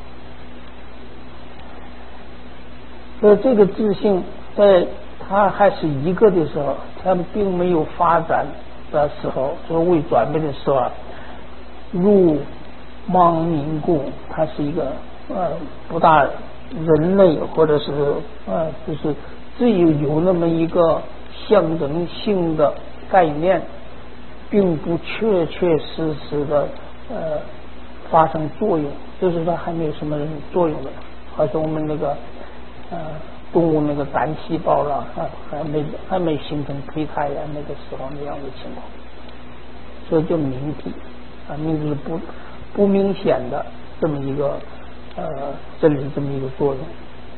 所以这个自性在它还是一个的时候，它并没有发展的时候，就是未转变的时候啊，入盲明故，它是一个呃不大人类或者是呃就是只有有那么一个象征性的概念，并不确确实实的呃发生作用，就是说还没有什么作用的，好像我们那个呃动物那个单细胞了啊，还没还没形成胚胎呀、啊、那个时候那样的情况，所以叫明体啊，明体不不明显的这么一个呃真理这么一个作用。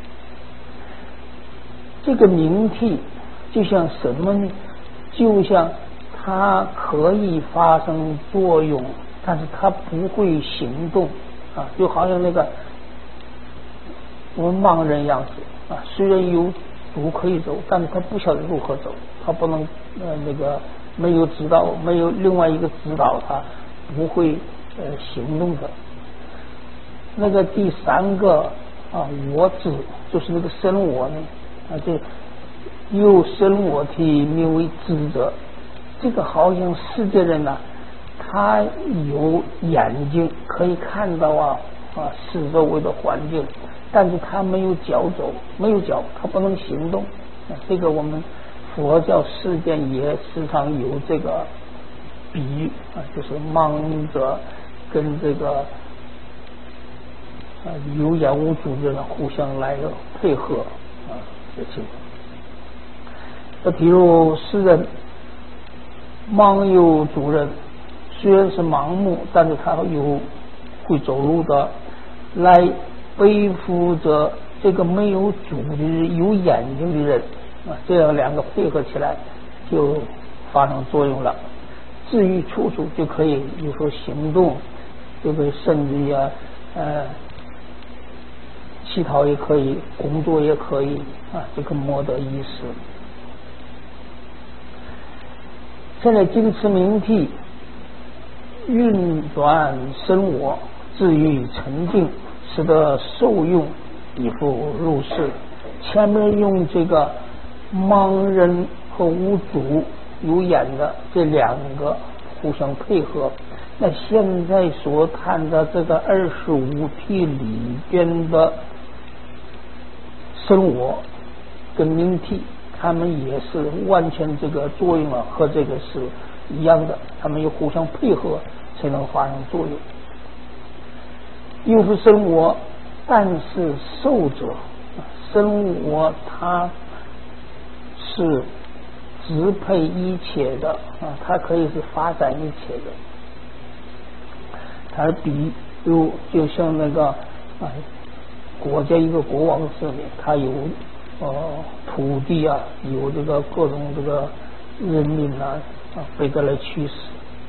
这个明体就像什么呢？就像它可以发生作用，但是它不会行动， 啊，就好像那个我们盲人样子啊，虽然有路可以走，但是他不晓得如何走，他不能呃那个没有指导，没有另外一个指导，他不会呃行动的。那个第三个啊，我知就是那个身我呢啊，这有身我体名为知者，这个好像世界人呢、啊，他有眼睛可以看到啊啊四周围的环境，但是他没有脚走，没有脚，他不能行动。啊、这个我们佛教世界也时常有这个比喻啊，就是盲者跟这个啊有眼无主的人互相来配合啊这情况。那比如诗人盲有主人，虽然是盲目，但是他有会走路的，来背负着这个没有主的有眼睛的人啊，这样两个配合起来就发生作用了。至于处处就可以有所行动，就可以甚至于啊呃乞讨也可以，工作也可以啊，这个莫得一时。现在经持明谛运转身我，至于沉静，使得受用以复入世。前面用这个盲人和无主有眼的这两个互相配合，那现在所谈的这个二十五体里边的身我跟明谛，他们也是完全这个作用啊，和这个是一样的，他们又互相配合才能发生作用。又是身我，但是受者身我它是支配一切的啊，它可以是发展一切的。它比如就像那个啊，国家一个国王似的，他有呃土地啊，有这个各种这个人民啊啊被他来驱使。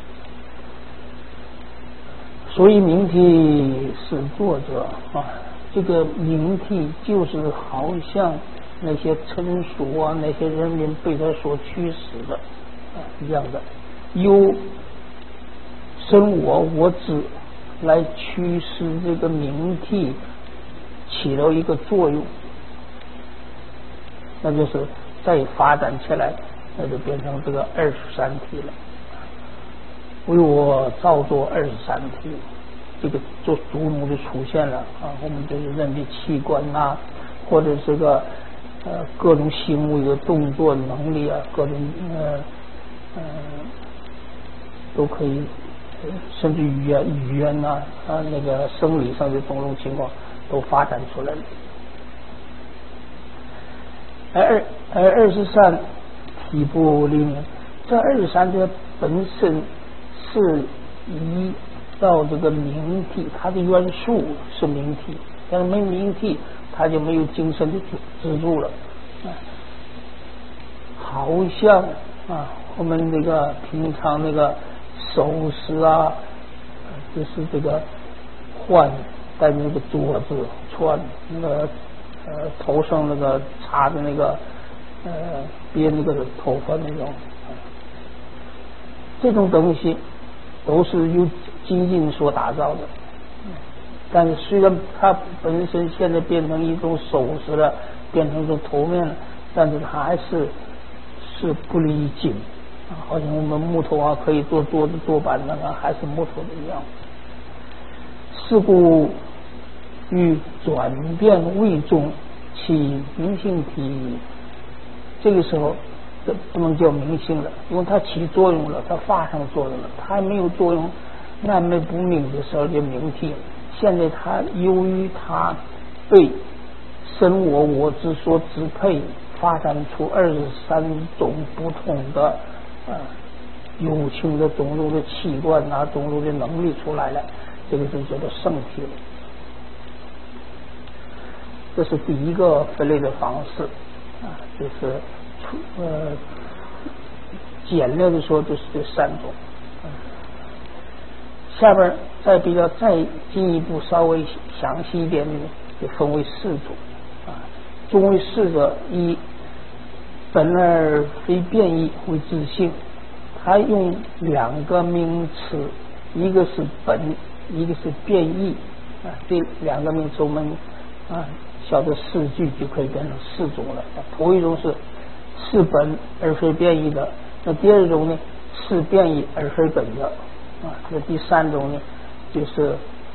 所以明谛是作者啊，这个明谛就是好像那些臣属啊，那些人民被他所驱使的啊一样的，由身我我知来驱使这个明谛起了一个作用，那就是再发展起来，那就变成这个二十三体了。为我造作二十三体，这个做祖母就出现了啊！我们这个人的器官呐、啊，或者这个呃各种行为的动作能力啊，各种呃呃都可以，甚至语言语言呐 啊, 啊那个生理上的种种情况都发展出来了。而而二十三体不离明，这二十三者本身是依到这个明谛，它的元素是明谛，但是没明谛，它就没有精神的支柱了。啊、好像啊，我们这个平常那个首饰啊，就是这个换戴那个镯子，穿那个呃头上那个插的那个呃编那个头发那种，啊、这种东西都是由金银所打造的，但是虽然它本身现在变成一种首饰了，变成一种头面了，但是它还是是不离金，好像我们木头啊可以做桌子做板那个还是木头的一样。是故与转变为中，其明性体，这个时候这不能叫明性了，因为它起作用了，它发生作用了，它还没有作用暗昧不明的时候就明谛。现在它由于它被身我我之所支配，发展出二十三种不同的呃有情的种种的器官啊，种种的能力出来了，这个就叫做圣体了。这是第一个分类的方式啊，就是呃简略的说就是这三种。 下边再比较再进一步稍微详细一点的，就分为四种啊。中为四者，以本而非变异为自性，它用两个名词，一个是本，一个是变异啊。这两个名词我们啊晓得四句就可以变成四种了。头一种是是本而非变异的，那第二种呢是变异而非本的啊。那第三种呢就是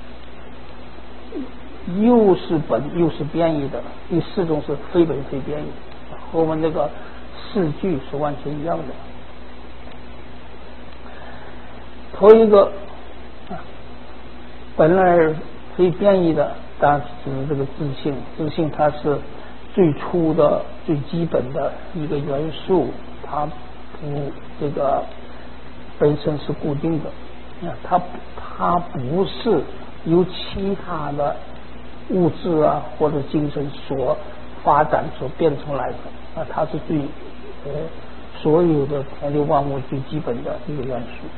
又是本又是变异的，第四种是非本非变异，和我们这个四句是完全一样的。头一个啊本而非变异的，当然指这个自性，自性它是最初的最基本的一个元素，它不这个本身是固定的，它它不是由其他的物质啊或者精神所发展所变成来的啊，它是最呃所有的天地万物最基本的一个元素，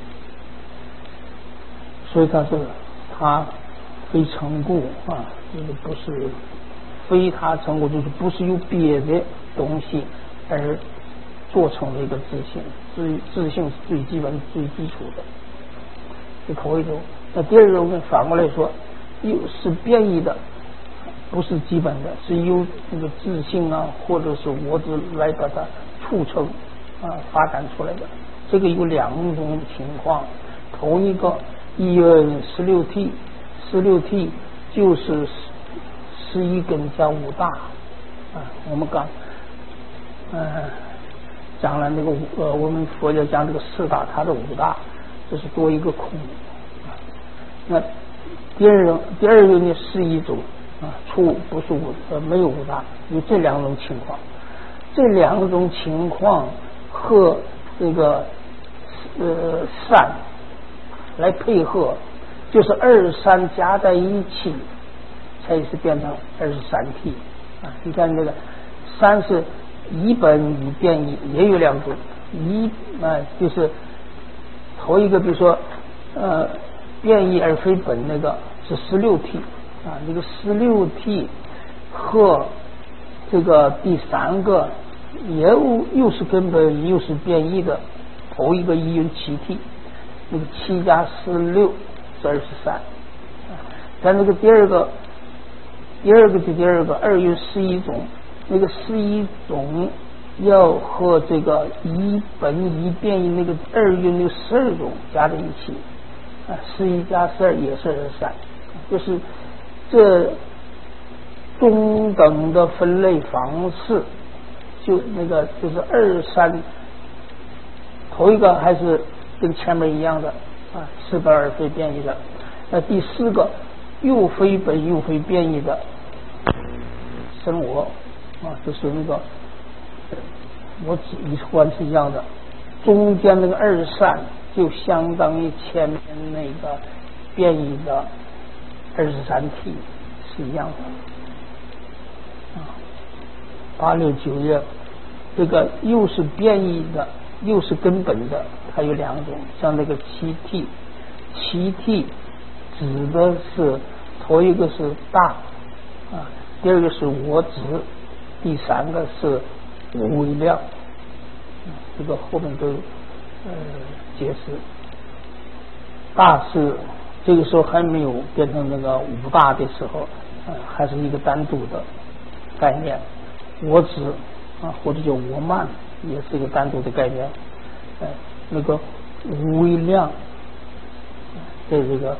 所以它是它非成故啊，这个不是非它成故，就是不是由别的东西而做成了一个自性，自自性是最基本最基础的，这头一种。那第二种呢，反过来说，又是变异的，不是基本的，是由这个自性啊或者是我执来把它促成啊发展出来的。这个有两种情况，头一个一元十六体，十六体就是十一根加五大啊，我们刚呃讲了那个呃我们佛教讲这个四大，它的五大这是多一个空。那第二种第二个呢是一种啊出不是五呃没有五大，有这两种情况，这两种情况和这个呃三来配合，就是二三加在一起才是变成二十三体啊。你看这个三是以本以变异，也有两种，一啊就是头一个比如说呃变异而非本，那个是十六体啊，这个十六体和这个第三个也又又是根本又是变异的，头一个一元七体，那个七加十六是二十三，但那个第二个第二个的第二个二元十一种，那个十一种要和这个一本一变异那个二元那个十二种加在一起。十一加十二也是二十三，就是这中等的分类方式，就那个就是二三，头一个还是跟前面一样的啊，是本而非变异的。那第四个又非本又非变异的生我啊，就是那个我只一观是一样的，中间那个二三。就相当于前面那个变异的二十三体是一样的啊。八六九月，这个又是变异的，又是根本的，它有两种，像那个七体，七体指的是头一个是大啊，第二个是我执，第三个是无微量，这个后面都呃解释。大是这个时候还没有变成那个五大的时候，呃、还是一个单独的概念。我执啊，或者叫我慢，也是一个单独的概念。呃、那个无微量，在这个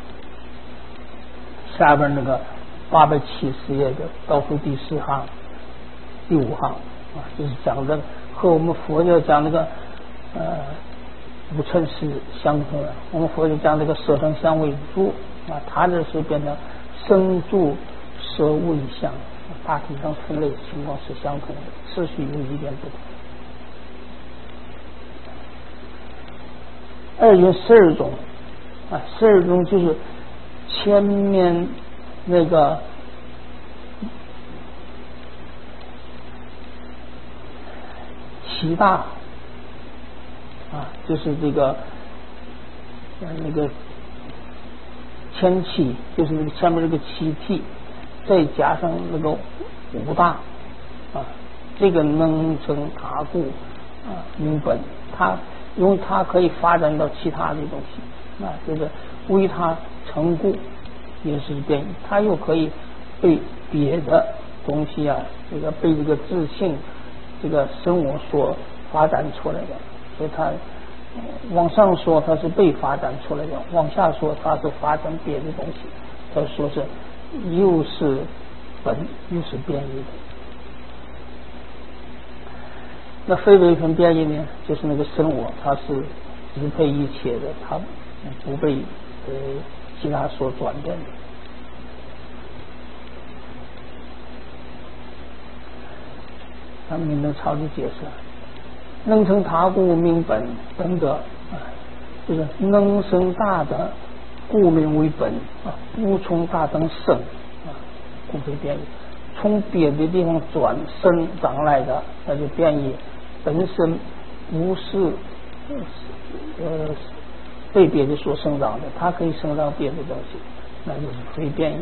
下边那个八百七十页的倒数第四行、第五行啊，就是讲的和我们佛教讲那个呃。五尘是相同的，我们佛教讲这个色声香味触啊，它这是变成声住色味相，大体上分类情况是相同的，次序有一点不同。二元十二种啊，十二种就是前面那个七大。啊，就是这个那个前气就是那个前面这个七体，再加上那个五大啊，这个能成他故啊明本，它因为它可以发展到其他的东西啊，这个为它成故也是变异，它又可以被别的东西啊，这个被这个自性这个生我所发展出来的，所以它往上说它是被发展出来的，往下说它是发展别的东西，它说是又是本又是变异的。那非唯分变异呢，就是那个生我，它是支配一切的，它不被呃其他所转变的。他们明能超的解释，能成他故名本本者啊，就是能生大的故名为本啊，不从大等生啊，故非变异。从别的地方转生长来的，那就变异。本身不是呃被别的所生长的，它可以生长别的东西，那就是非变异。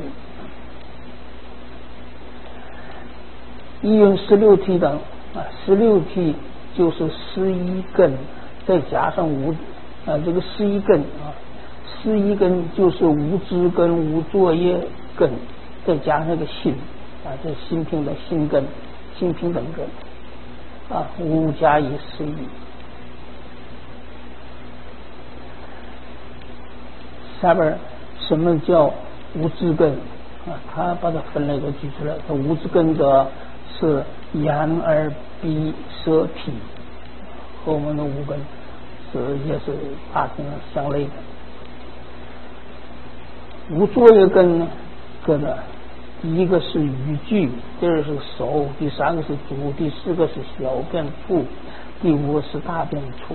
一云十六体等啊，十六体就是十一根，再加上无啊，这个十一根啊，十一根就是无知根、无作业根，再加上个心啊，这心平等心根、心平等根啊，五加一十一。下边什么叫无知根啊？他把它分类都举出来。它无知根的是眼、耳、鼻、舌、体，和我们的五根是也是大体上相类的。无作业根呢，各的第一个是语句，第二是手，第三个是足，第四个是小便处，第五个是大便处。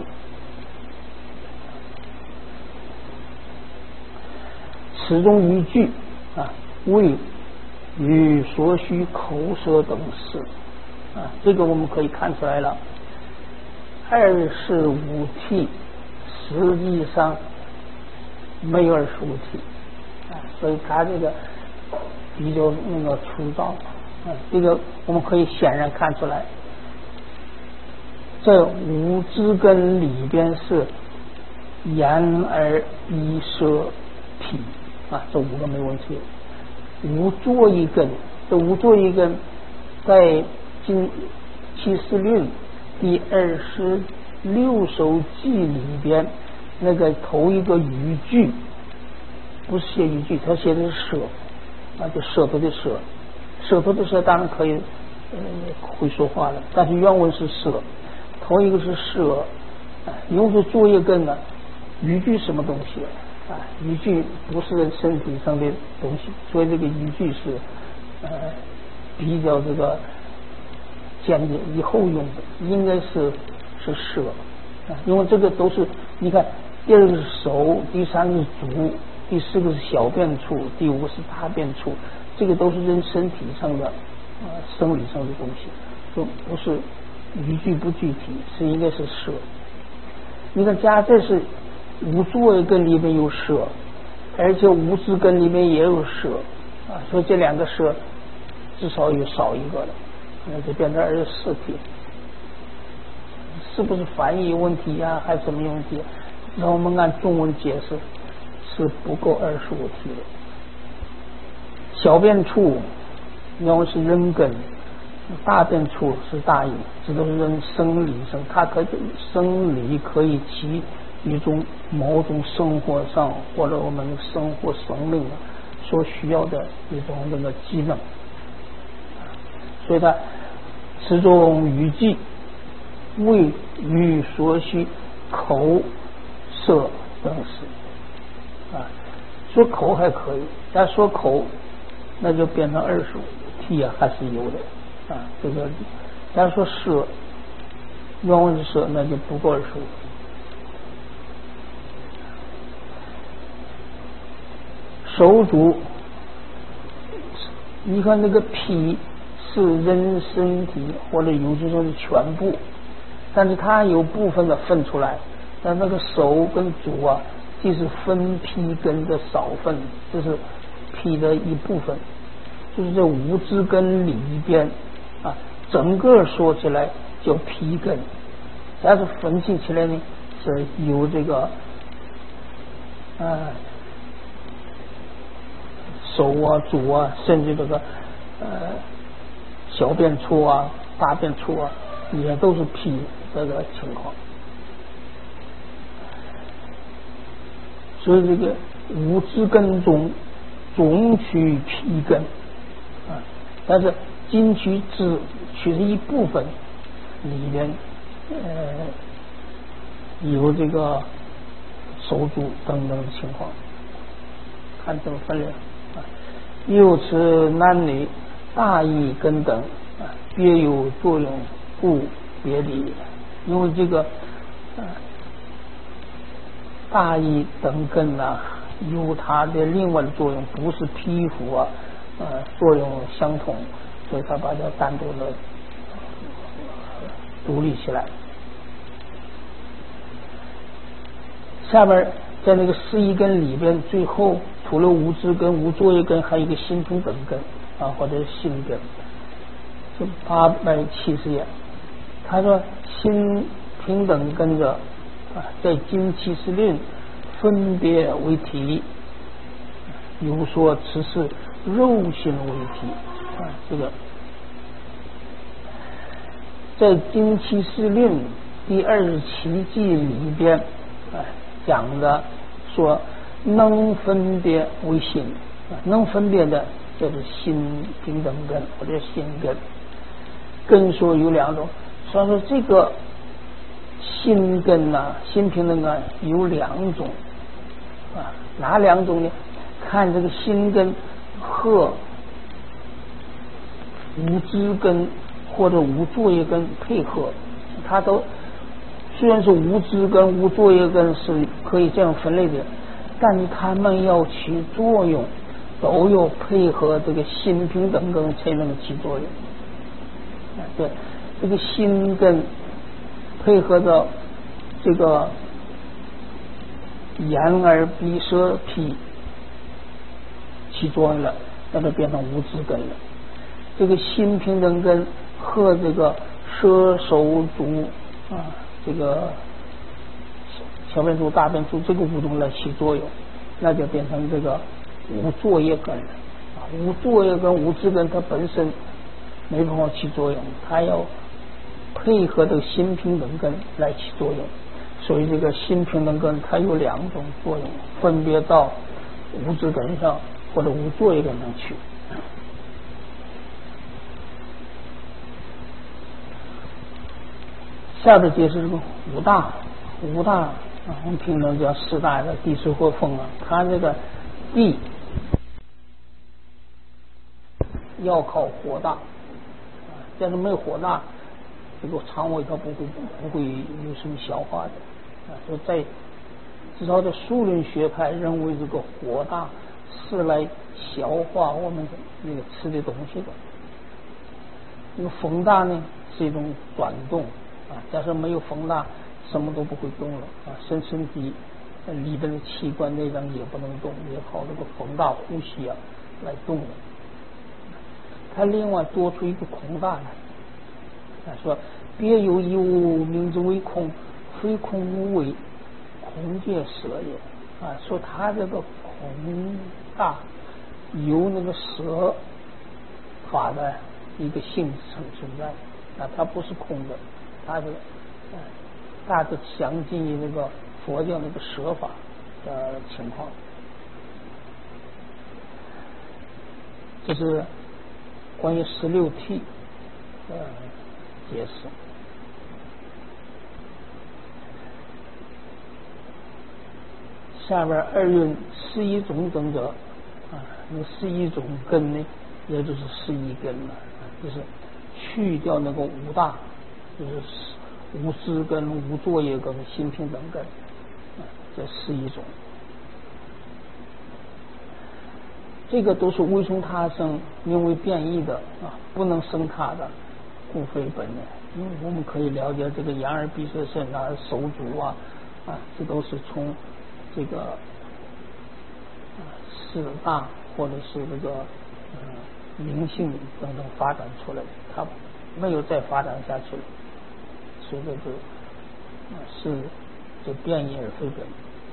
此中语句啊，为与所需口舌等事啊，这个我们可以看出来了。二十五体实际上没有二十五体啊，所以它这个比较那个粗糙啊，这个我们可以显然看出来，这五知根里边是眼、耳、鼻、舌、体啊，这五个没问题。无作一根，这无作一根在经七十论第二十六首记里边，那个头一个语句不是写语句，他写的是舌啊，就舌头的舌，舌头的舌当然可以呃会说话了，但是原文是舌，头一个是舌啊，用是作一根呢，语句什么东西啊？语句不是身体上的东西，所以这个语句是呃比较这个简洁，以后用的应该是是舌啊，因为这个都是你看，第二个是手，第三个是足，第四个是小便处，第五个是大便处，这个都是人身体上的呃生理上的东西，就不是语句不具体，是应该是舌。你看加这是无作一根里面有舌，而且无知根里面也有舌啊，所以这两个舌至少有少一个了，那就变成二十四体。是不是翻译问题呀、啊，还是什么问题？让我们按中文解释，是不够二十五体的。小便处原文是人根，大便处是大隐，这都是人生理上，它可以生理可以起一种某种生活上或者我们生活生命所需要的一种那个机能，所以它此种语句为语所需口舌等事啊，说口还可以，但说口那就变成二十五体啊，还是有的啊，这个但说舌原文是舌，那就不够二十五。手足，你看那个脾是人身体或者有些说是全部，但是它有部分的分出来，但那个手跟足啊即是分脾根的少分，这是脾的一部分，就是这五支根里边啊，整个说起来叫脾根，但是分析起来呢，是由这个啊手啊、足啊，甚至这个呃小便处啊、大便处啊，也都是脾这个情况。所以这个五支根中总取脾根啊，但是经取只取是一部分，里边呃有这个手足等等的情况，看怎么分裂啊。又此男女大义根等啊，别有作用，故别离。因为这个啊大义等根呢、啊，有它的另外的作用，不是皮肤啊呃作用相同，所以他把它单独的独立起来。下面在那个十一根里边，最后除了无支根、无作业根，还有一个心平等根啊，或者是心根，就八百七十页。他说心平等根者啊，在经七十论分别为体，有说此是肉心为体啊，这个在经七十论第二十七记里边啊讲的说能分别为心，能分别的就是心平等根或者心根。根说有两种，所以说这个心根呐、啊，心平等根有两种啊，哪两种呢？看这个心根和无支根或者无作业根配合，它都虽然是无支根、无作业根是可以这样分类的，但它们要起作用，都要配合这个心平等根才能起作用。对，这个心根配合着这个眼耳鼻舌脾起作用了，那就变成无支根了。这个心平等根和这个舌手足啊，这个小便处、大便处这个五种来起作用，那就变成这个无作业根了。啊，无作业根、无支根它本身没办法起作用，它要配合这个心平等根来起作用。所以这个心平等根它有两种作用，分别到无支根上或者无作业根上去。下边解释这个五大，五大啊，我们平常叫四大的地水火风啊，它这个地要靠火大，要是没有火大，这个肠胃它不会不会有什么消化的啊。所以在至少在数论学派认为这个火大是来消化我们那个吃的东西的。那个风大呢是一种转动啊，假设没有风大，什么都不会动了啊，身身体里边的器官内脏也不能动，也靠这个风大呼吸啊来动了。他另外多出一个空大来，他说别有一物，名之为空，非空无为，空界舍也啊。说他这个空大有那个舍法的一个性质存在啊，它不是空的，它是呃大致详近于那个佛教那个舍法的情况。这是关于十六体的解释。下边二运十一种等者啊，那十一种根呢，也就是十一根了，就是去掉那个五大，就是无支根、无作业根、心平等根，啊，这十一种。这个都是为从他生，名为变异的啊，不能生他的，故非本人。因为我们可以了解这个眼耳鼻舌身啊、手足啊，啊，这都是从这个呃四大或者是这个呃灵性等等发展出来的，它没有再发展下去了，随着这呃是这变异而非本。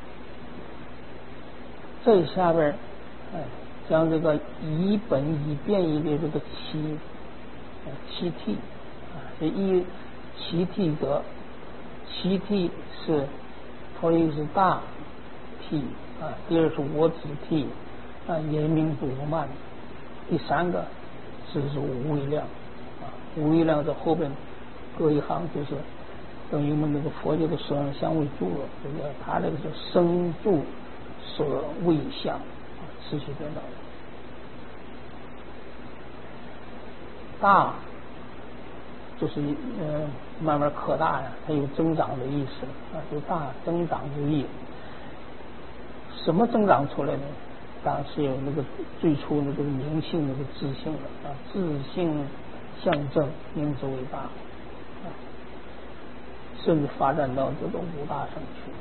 这下边哎将这个以本以变异的这个七呃七谛啊，这一七谛者，七谛是头一个是大谛啊，第二是我执谛啊，也名不慢，第三个是是无为量啊，无为量在后边隔一行就是等于我们那个佛教的舍人相位住了，这个他这个是生住舍位相啊，持续颠倒。大就是呃慢慢扩大呀，它有增长的意思啊，就大增长之意。什么增长出来呢？当然是有那个最初的这个灵性那个自性了啊，自性象征名之为大啊，甚至发展到这个五大上去。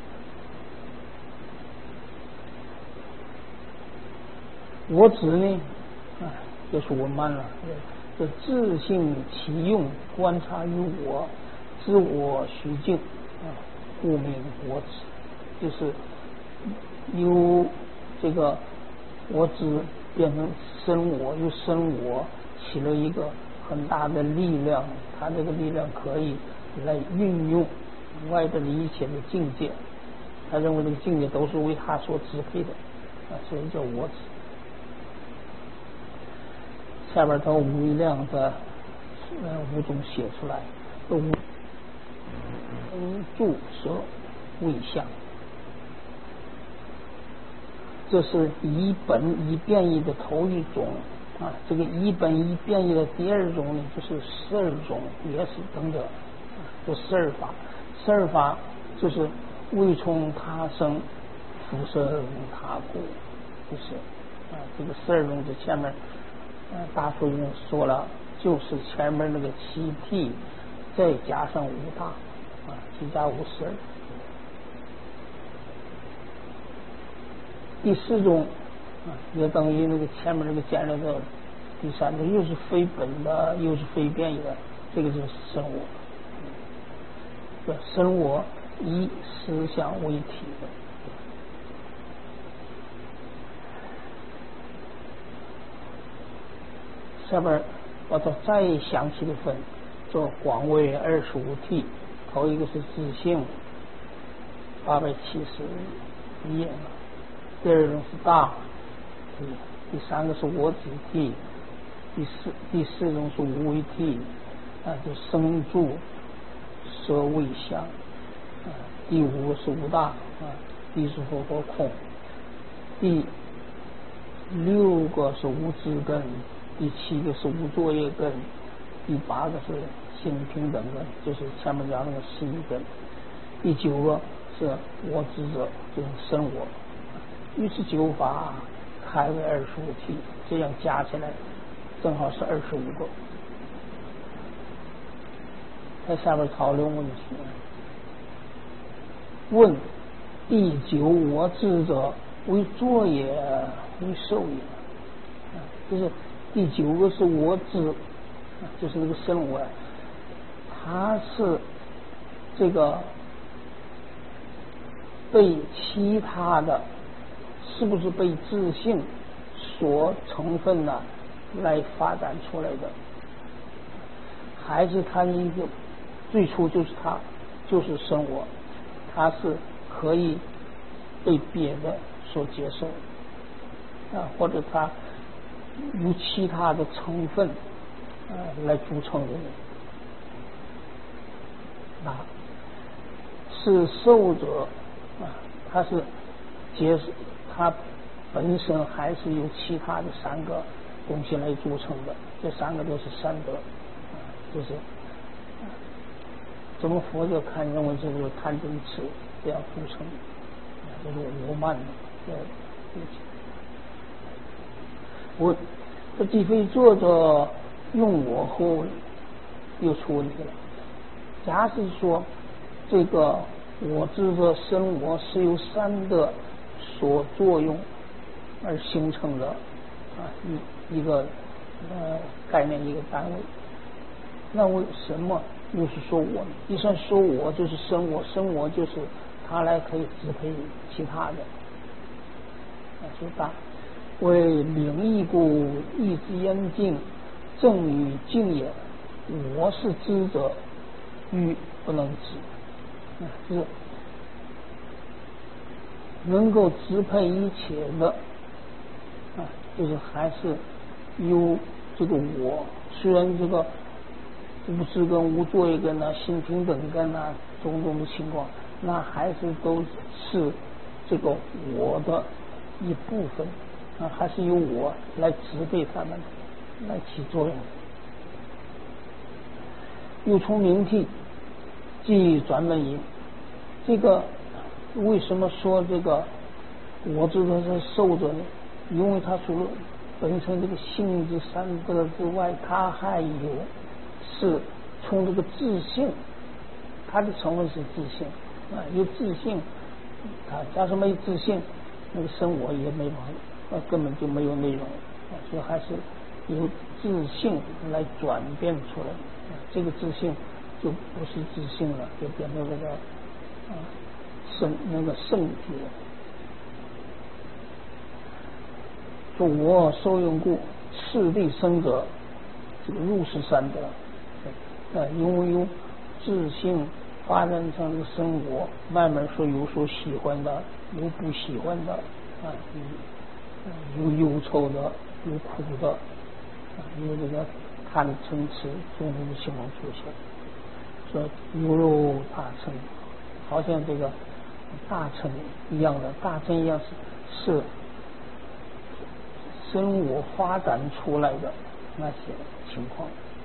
我执呢啊，就是我慢了。这自性其用，观察于我，知我虚境啊，故名我执，就是由这个我执变成生我，由生我起了一个很大的力量，它这个力量可以来运用外在的一切的境界，他认为这个境界都是为他所支配的啊，所以叫我执。下边他无为量的呃五种写出来，无住舍位相，这是以本以变异的头一种啊。这个以本以变异的第二种呢，就是十二种，也是等等，这十二法。十二法就是未从他生，辐射他故，就是啊，这个十二种这前面。呃，大师兄说了，就是前面那个七谛，再加上五大，啊，七加五十二。第四种啊，也等于那个前面那个讲了的第三种，又是非本的，又是非变异的，这个就是生我。这生我以思想为体的。下边把它再详细的分，做广为二十五谛，头一个是自性，八百七十一，第二种是大谛，第三个是我执谛，第四第四种是无为谛啊，就生住舍位相啊，第五个是无大啊，第是佛和空，第六个是无知根。第七个是无作业根，第八个是心平等根，就是前面讲那个十一根，第九个是我执者，就是生我。于是九法开为二十五谛，这样加起来正好是二十五个。在下面讨论问题，问第九我执者为作也，为受也，就是第九个是我执，就是那个生我，它是这个被其他的，是不是被自性所成分呢来发展出来的，还是它一个最初就是它就是生我，它是可以被别的所接受啊，或者它由其他的成分呃来组成的啊，是受者啊，它是接受，它本身还是由其他的三个东西来组成的，这三个都是三德啊，就是怎么佛教看认为这就是贪嗔痴这样组成的，这是我慢的这东西。我这既非作者用我后又出问题了。假使说这个我执着生我是由三德所作用而形成的啊一一个呃概念一个单位。那为什么又是说我呢？一算说我就是生我，生我就是他来可以支配其他的。啊，说大为灵异故，意之焉静，正与静也。我是知者，欲不能知。啊，就是能够支配一切的啊，就是还是有这个我。虽然这个无知根、无作为根啊、心平等根啊种种的情况，那还是都是这个我的一部分啊，还是由我来支配他们，来起作用。又从名替即转本因，这个为什么说这个我知道是受者呢？因为他除了本身这个性质三德之外，他还有是从这个自性，它的成分是自性啊，有自性，它假设没自性，那个生活也没办法，啊，根本就没有内容啊，所以还是由自性来转变出来，啊，这个自性就不是自性了，就变成这个啊圣那个圣体了。说我受用故，次第生者，这个入世三德。呃，因为有自性发展成的生活，慢慢说有所喜欢的，有不喜欢的啊，有有忧愁的，有苦的，啊，有这个贪嗔痴种种的情况出现。说犹如大乘，好像这个大乘一样的，大乘一样是是生我发展出来的那些情况。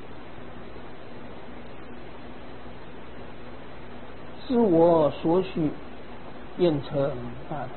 自我所需变成大的，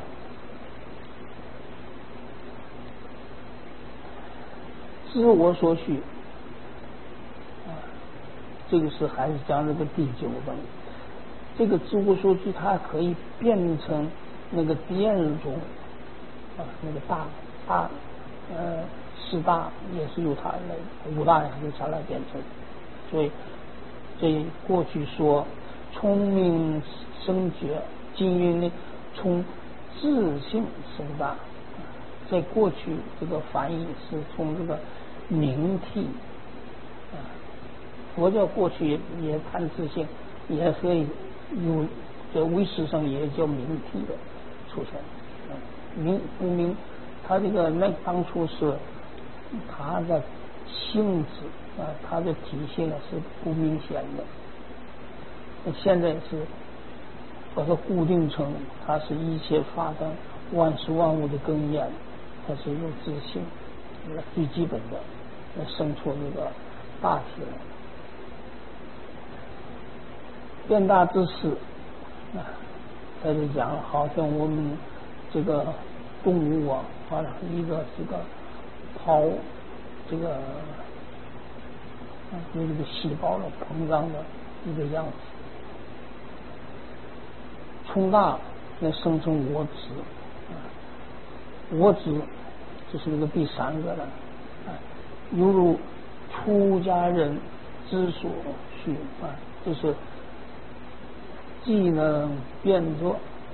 自我所需啊，这个是还是讲这个第九本。这个自我所需它可以变成那个第二种啊，那个大大呃四大也是由它来，五大也是由它来变成。所以这过去说聪明生觉，今日呢从自性生大。在过去这个翻译是从这个明替啊，佛教过去也也谈自性，也可以有在唯识上也叫明替的出现。啊，明不明？他这个那当初是他的性质啊，他的体性是不明显的。现在是把它固定成它是一切发展万事万物的根源，它是有自性最基本的来生出这个大体来。变大之事啊，在这讲好像我们这个动物啊，好像一个这个泡这个啊有这个细胞的膨胀的一个样子。从大来生成我执，啊，我执就是那个第三个了，啊，犹如出家人之所需啊，就是既能变作，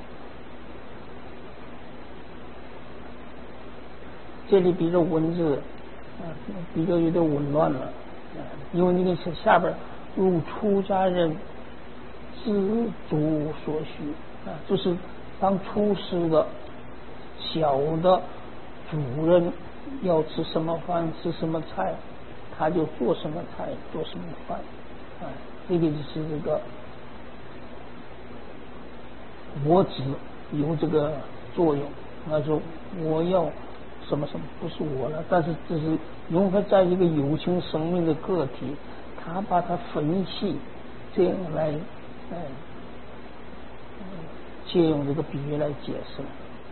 这里比较文字啊，比较有点紊乱了，啊，因为那个是下边如出家人知足所需啊，就是当出师的小的主人要吃什么饭吃什么菜，他就做什么菜做什么饭啊，这个就是这个我只有这个作用。那说我要什么什么不是我了，但是只是融合在一个有情生命的个体，他把它分析，这样来哎，借用这个比喻来解释。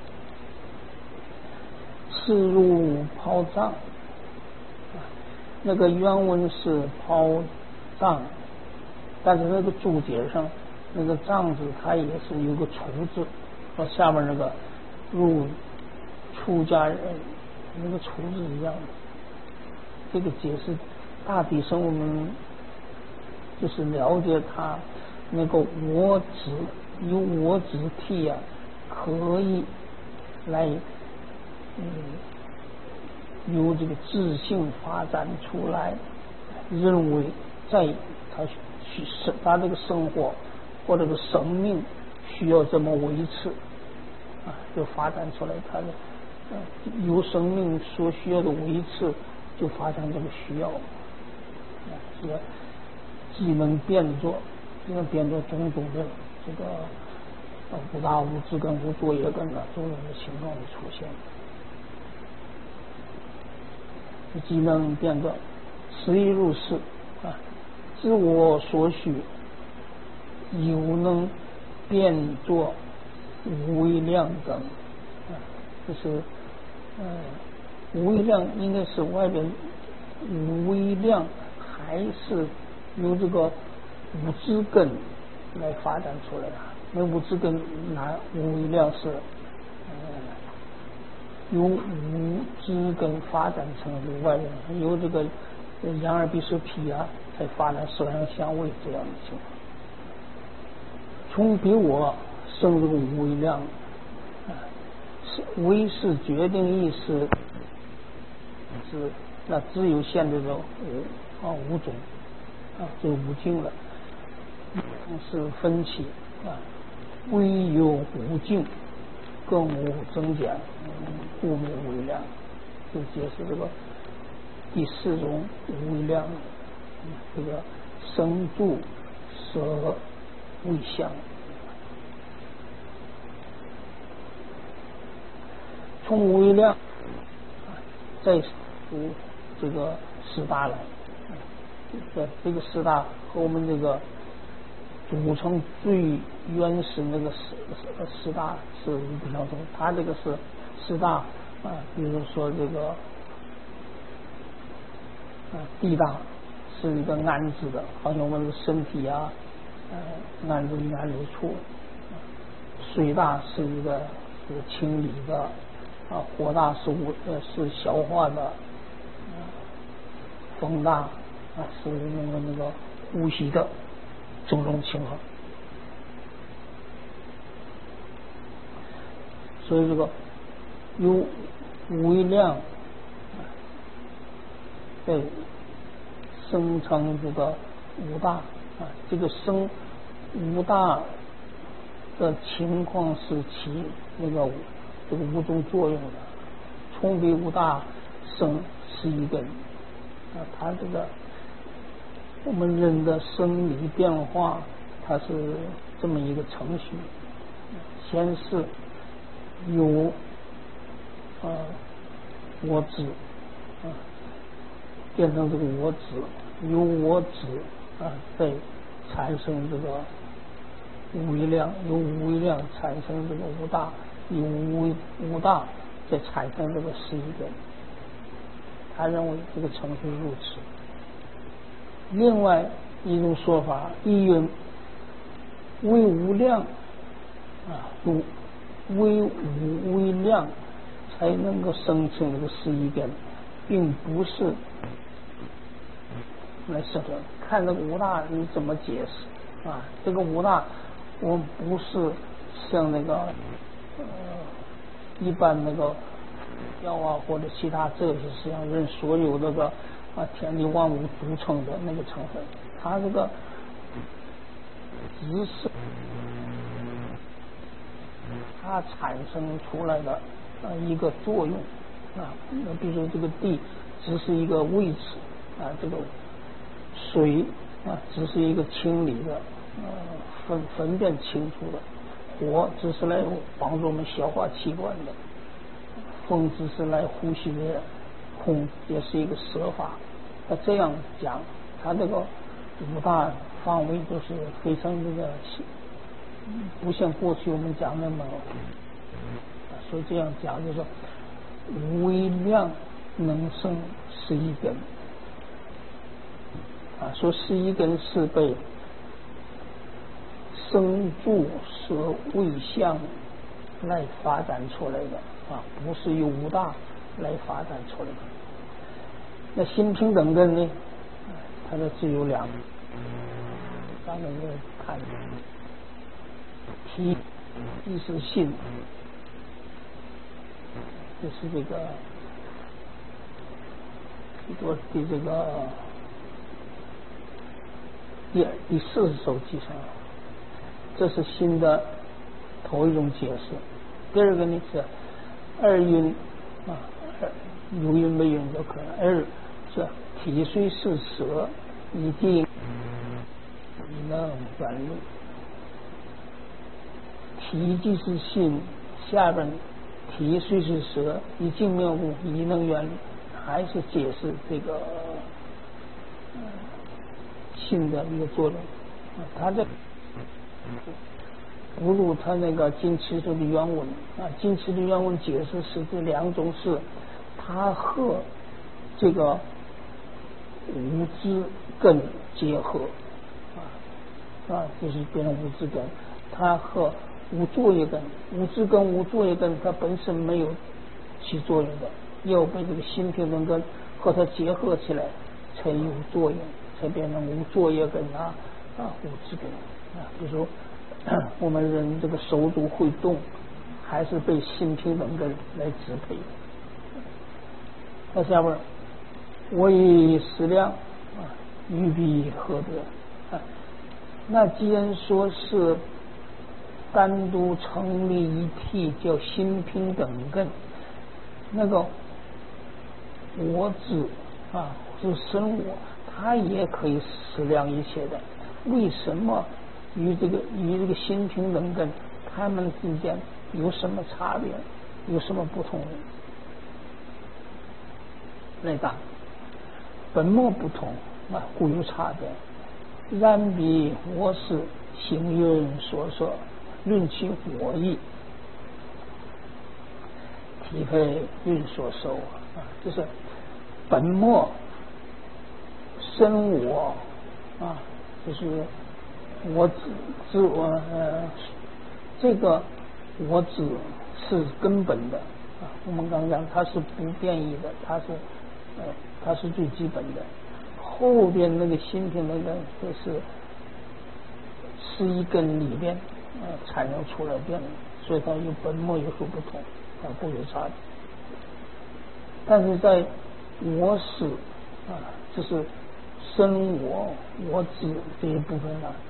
刺入抛障，那个原文是抛障，但是那个注解上那个障字它也是有个除字，和下面那个如出家人那个出字一样的。这个解释大体上我们就是了解它那个我执，由我执体啊，可以来嗯由这个自性发展出来，认为在他去生他这个生活或者是生命需要这么维持啊，就发展出来他的呃由生命所需要的维持，就发展这个需要啊，是既能变作，既能变作种种的这个呃无大无知根、无作业根的种种的情况的出现，既能变作实亦如是啊，自我所需，有能变作无为量根啊，就是呃无为量应该是外边无为量，还是由这个无知根来发展出来的。那无知根拿无为量是呃由无知根发展成这个外缘，由这个眼耳鼻舌皮啊才发展色香香味这样的情况。从比我生这个无为量啊，是为是决定意识是那只有现在的五啊五种啊，这五境了，是分歧啊，唯有无境，更无增减，故名为量。就解释这个第四种无为量，这个生住色味香。从无为量再读这个四大来，这这个四大和我们这个组成最原始那个四四大是不相同。它这个是四大啊，比如说这个啊地大是一个安置的，好像我们的身体啊，呃安置安置处。水大是一个是清理的。啊，火大是无呃是消化的，啊，风大啊是那个那个呼吸的种种情况。所以这个有无为量在生成这个五大啊，这个生五大的情况是起那个这个五种作用的，从比五大生是一根啊，它这个我们人的生理变化，它是这么一个程序，先是有呃我执啊变成这个我执，由我执啊再产生这个无为量，由无为量产生这个五大，由无为五大再产生这个十一根。他认为这个程序如此。另外一种说法，亦云为无量啊，有为无为量才能够生成这个十一根，并不是来生成。看这个五大你怎么解释啊？这个五大我们不是像那个呃一般那个药啊或者其他这些实际上人所有那个啊天地万物组成的那个成分，它这个只是它产生出来的啊一个作用啊，那比如说这个地只是一个位置啊，这个水啊只是一个清理的呃分分辨清楚的，火只是来帮助我们消化器官的，风只是来呼吸的，空也是一个舍法。那这样讲，它这个五大范围都是非常这个不像过去我们讲那么，所以这样讲就是说无为量能生十一根啊，说十一根是被生住色味香来发展出来的啊，不是由五大来发展出来的。那心平等根呢，它的只有两个，咱们要看体即是性，就是这个一个的这个第第四十首继承，这是新的头一种解释。第二个呢是二韵啊，有韵没韵都可以。二是体虽是舌，以定以能转入。体即是性，下边体虽是舌，以静妙故，以能远离，还是解释这个呃性的一个作用。它这不如他那个金池的原文啊，金池的原文解释是这两种是，它和这个五知根结合啊啊，就是变成五知根，它和无作业根，无知根无作业根，它本身没有起作用的，要被这个心平等根和它结合起来，才有作用，才变成无作业根啊啊无知根啊。比如说我们人这个手足会动，还是被心平等根来支配。那下边我以思量啊，欲必何得啊？那既然说是单独成立一体叫心平等根，那个我执啊是生我，它也可以思量一切的。为什么与这个与这个心平等根它们之间有什么差别，有什么不同呢？来答，本末不同啊，故有差别。然彼我是行云所说，论其我意，体配运所受啊，就是本末生我啊，就是我只自我呃，这个我只是根本的啊。我们刚刚讲它是不变异的，它是呃它是最基本的。后边那个心平那个就是是一根里边呃产生出来变的，所以它有本末有所不同啊，不有差别。但是在我识啊，就是生我我执这一部分呢，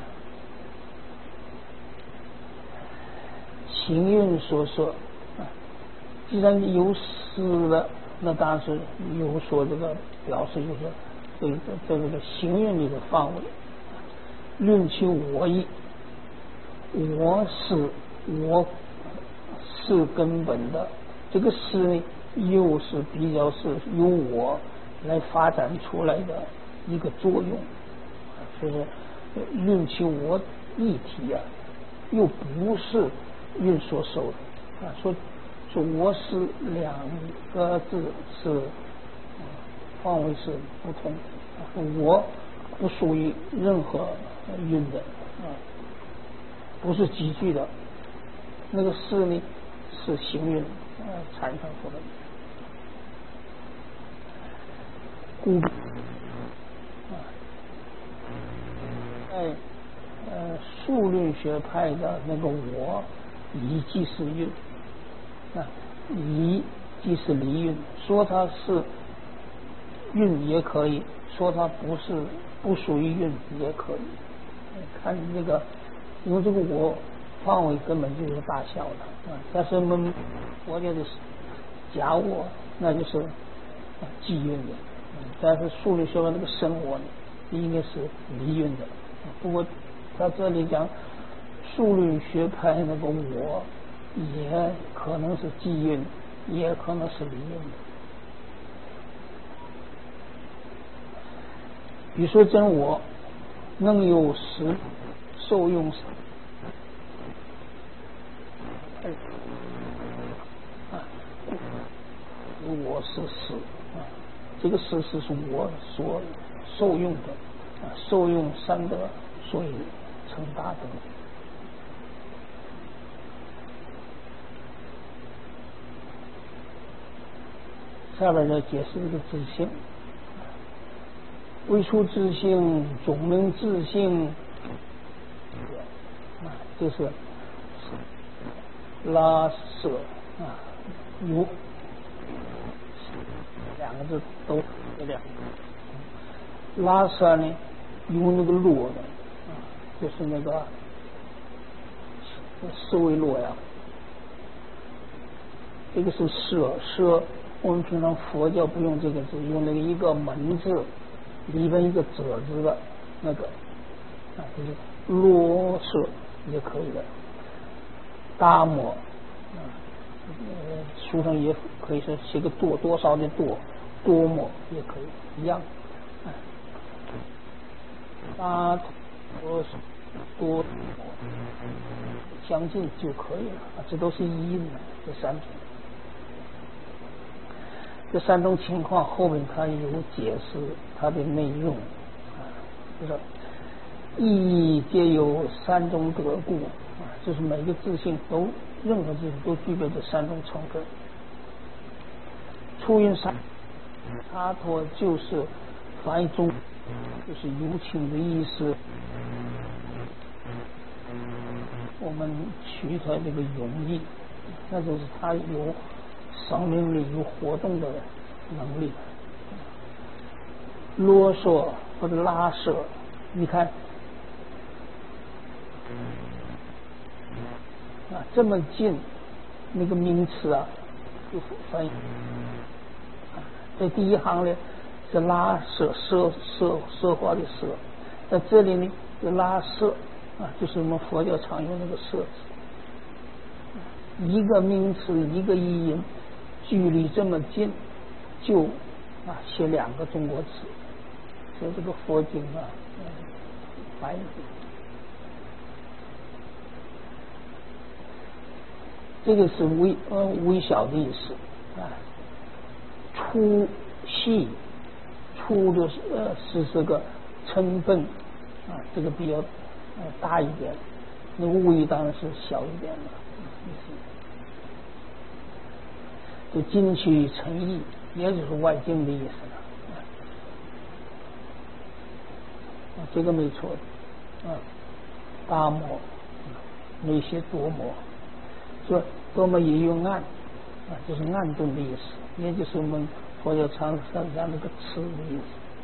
行运所说啊，既然有识了，那当然是有所这个表示，就是这个在这个行运里的范围。论其我意，我是我是根本的，这个是呢又是比较是由我来发展出来的一个作用，就是论其我意体啊，又不是运所受的啊。说说我是两个字是范围是不同，我不属于任何运的啊，不是集聚的。那个是呢是行运呃产生出来的。故啊，在呃数论学派的那个我，以即是运啊，以即是离运，说它是运也可以，说它不是不属于运也可以。看这个，因为这个我范围根本就是大小的啊，但是我们我觉得是假我，那就是即运的。但是数理学派那个生我呢，应该是离运的。不过他这里讲数理学派那个我，也可能是即运，也可能是离运的。比如说真我能有时受用啊，我是时啊，这个时是从我所受用的啊，受用三德，所以成大德。 下边要解释这个自性，未出自性，总名自性，啊，就是拉舍啊，有两个字都有两个。拉舍呢，有那个落的，啊，就是那个思维落呀。这个是舍，舍我们平常佛教不用这个字，用那个一个门字里边一个者字的那个啊，就是罗舍也可以的。大摩啊，呃，书上也可以说写个多，多少的多，多摩也可以一样。啊，大多多相近就可以了啊，这都是一的这三种。这三种情况后面他有解释它的内容啊，就是意义皆有三种德故啊，就是每个自性都任何自性都具备这三种成分。出云三阿陀就是翻译中就是有情的意思，我们取出来这个容易，那就是它有生命力，有活动的能力。啰嗦或者拉舍，你看啊，这么近那个名词啊，就翻译啊，在第一行呢是拉舍，奢奢奢华的奢，在这里呢是拉舍啊，就是我们佛教常用那个舍字，一个名词一个意音，距离这么近，就啊写两个中国词，所以这个佛经啊，翻译。这个是微呃微小的意思啊，粗细，粗的是呃是这个成分啊，这个比较呃大一点，那个微当然是小一点的。就进取诚意，也就是外境的意思了。啊，这个没错的。啊，大摩，那些多摩，说多摩也有暗，啊，就是暗顿的意思，也就是我们佛教常常讲那个词的意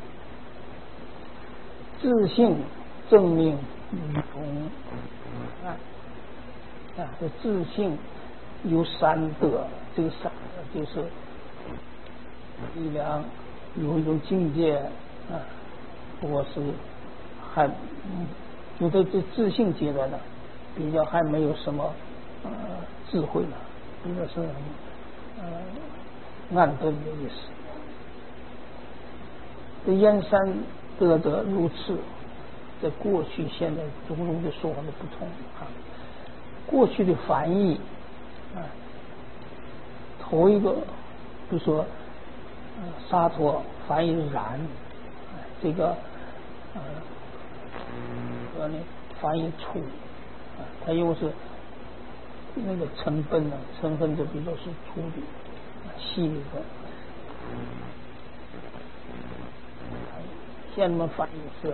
思。自性证明与同暗，啊，这自性有三德，这个三德就是力量，有一种境界啊，我是还嗯，就在这自性阶段呢，比较还没有什么呃智慧呢，比较是呃暗顿的意思。这燕山得得如此，在过去、现在种种的说法的不同啊。过去的翻译啊，头一个，比如说呃沙陀翻译燃，啊、这个呃呃呢翻译粗，啊，它因为是那个成分呢，成分就比较是粗的、细的。现在我们翻译是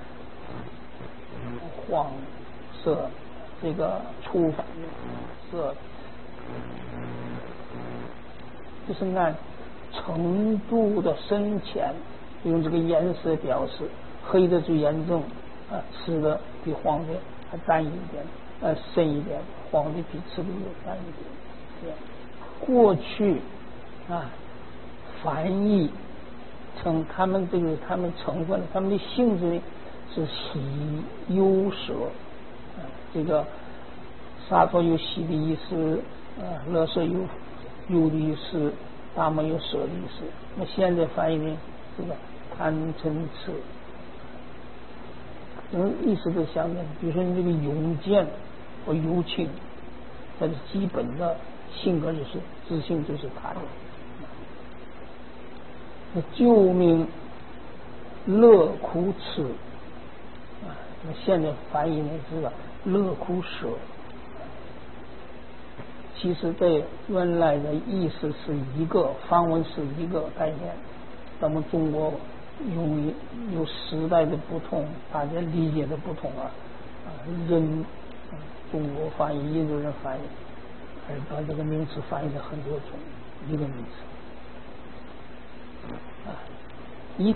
黄色，这个粗反应色，就是按程度的深浅用这个颜色表示，黑的最严重啊，吃的比黄的还淡一点，呃深一点，黄的比吃的又淡一点。这样，过去啊翻译成他们这个他们成分，他们的性质是喜忧舍，啊，这个沙陀有喜的意思，啊，乐舍有忧的意思，大摩有舍的意思。那现在翻译呢，这个贪嗔痴，嗯，意思都相当。比如说你这个勇健和幽情，它的基本的性格就是自性就是贪。那救命乐苦痴啊，那现在翻译呢是乐苦舍， 其实对原来的意思是一个，梵文是一个概念。咱们中国由于有时代的不同，大家理解的不同啊，啊人中国翻译、印度人翻译，而把这个名词翻译了很多种一个名词啊，一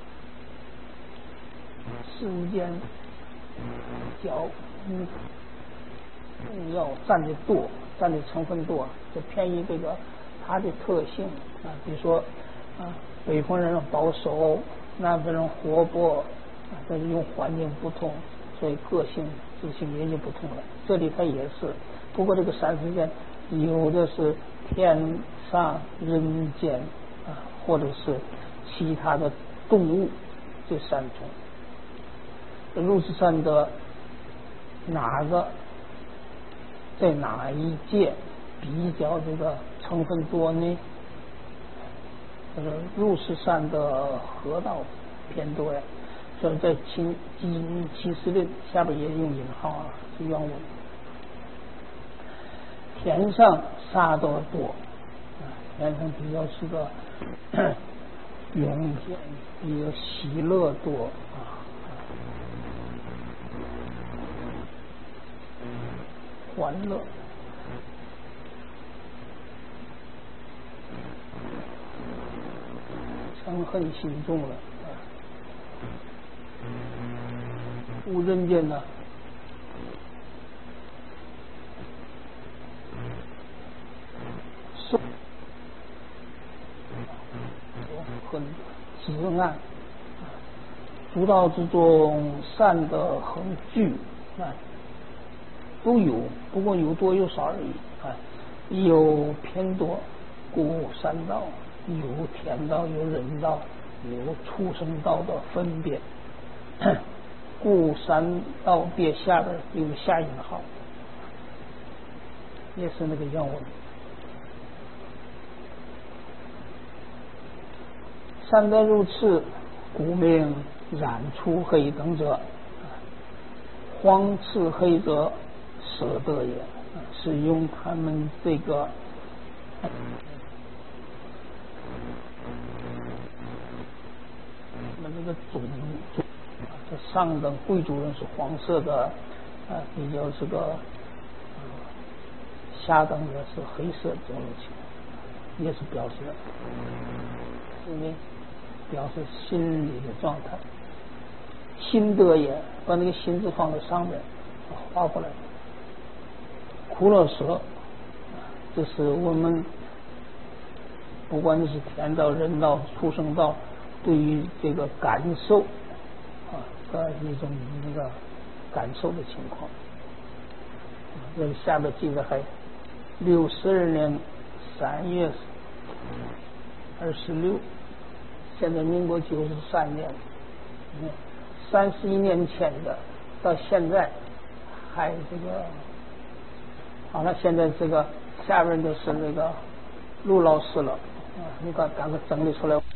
世间较嗯重要占的多，占的成分多，就偏于这个它的特性啊，比如说啊，北方人保守，南方人活泼，啊，这是用环境不同，所以个性自性也就不同了。这里它也是，不过这个三世间有的是天上人间啊，或者是其他的动物，这三种。入世山的哪个在哪一界比较这个成分多呢？这个入世山的河道偏多呀，所以在七七七十六下边也用引号啊，是原文。天上沙多多，啊，天上比较是个永天，比较喜乐多啊，欢乐。嗔恨心重了，无人间呢，受很直暗，诸道之中善的恒具啊，都有，不过有多有少而已啊，有偏多，故三道。有天道，有人道，有畜生道的分别，故三道别下边有下引号，也是那个原文。三德如此，故名染出黑等者，黄赤黑者舍得也，是用他们这个那这个种种，这上等贵族人是黄色的，啊，比较是个，呃，下等的是黑色这种情况，也是表示，因为表示心理的状态。心得也，把那个心字放在上面，画过来。苦乐舍，这是我们不管你是天道、人道、畜生道，对于这个感受啊的一种那个感受的情况。这个下边记载还六十二年三月二十六，现在民国九十三年，嗯，三十一年前的，到现在还这个。好了，现在这个下边就是那个陆老师了，啊，你赶赶快整理出来。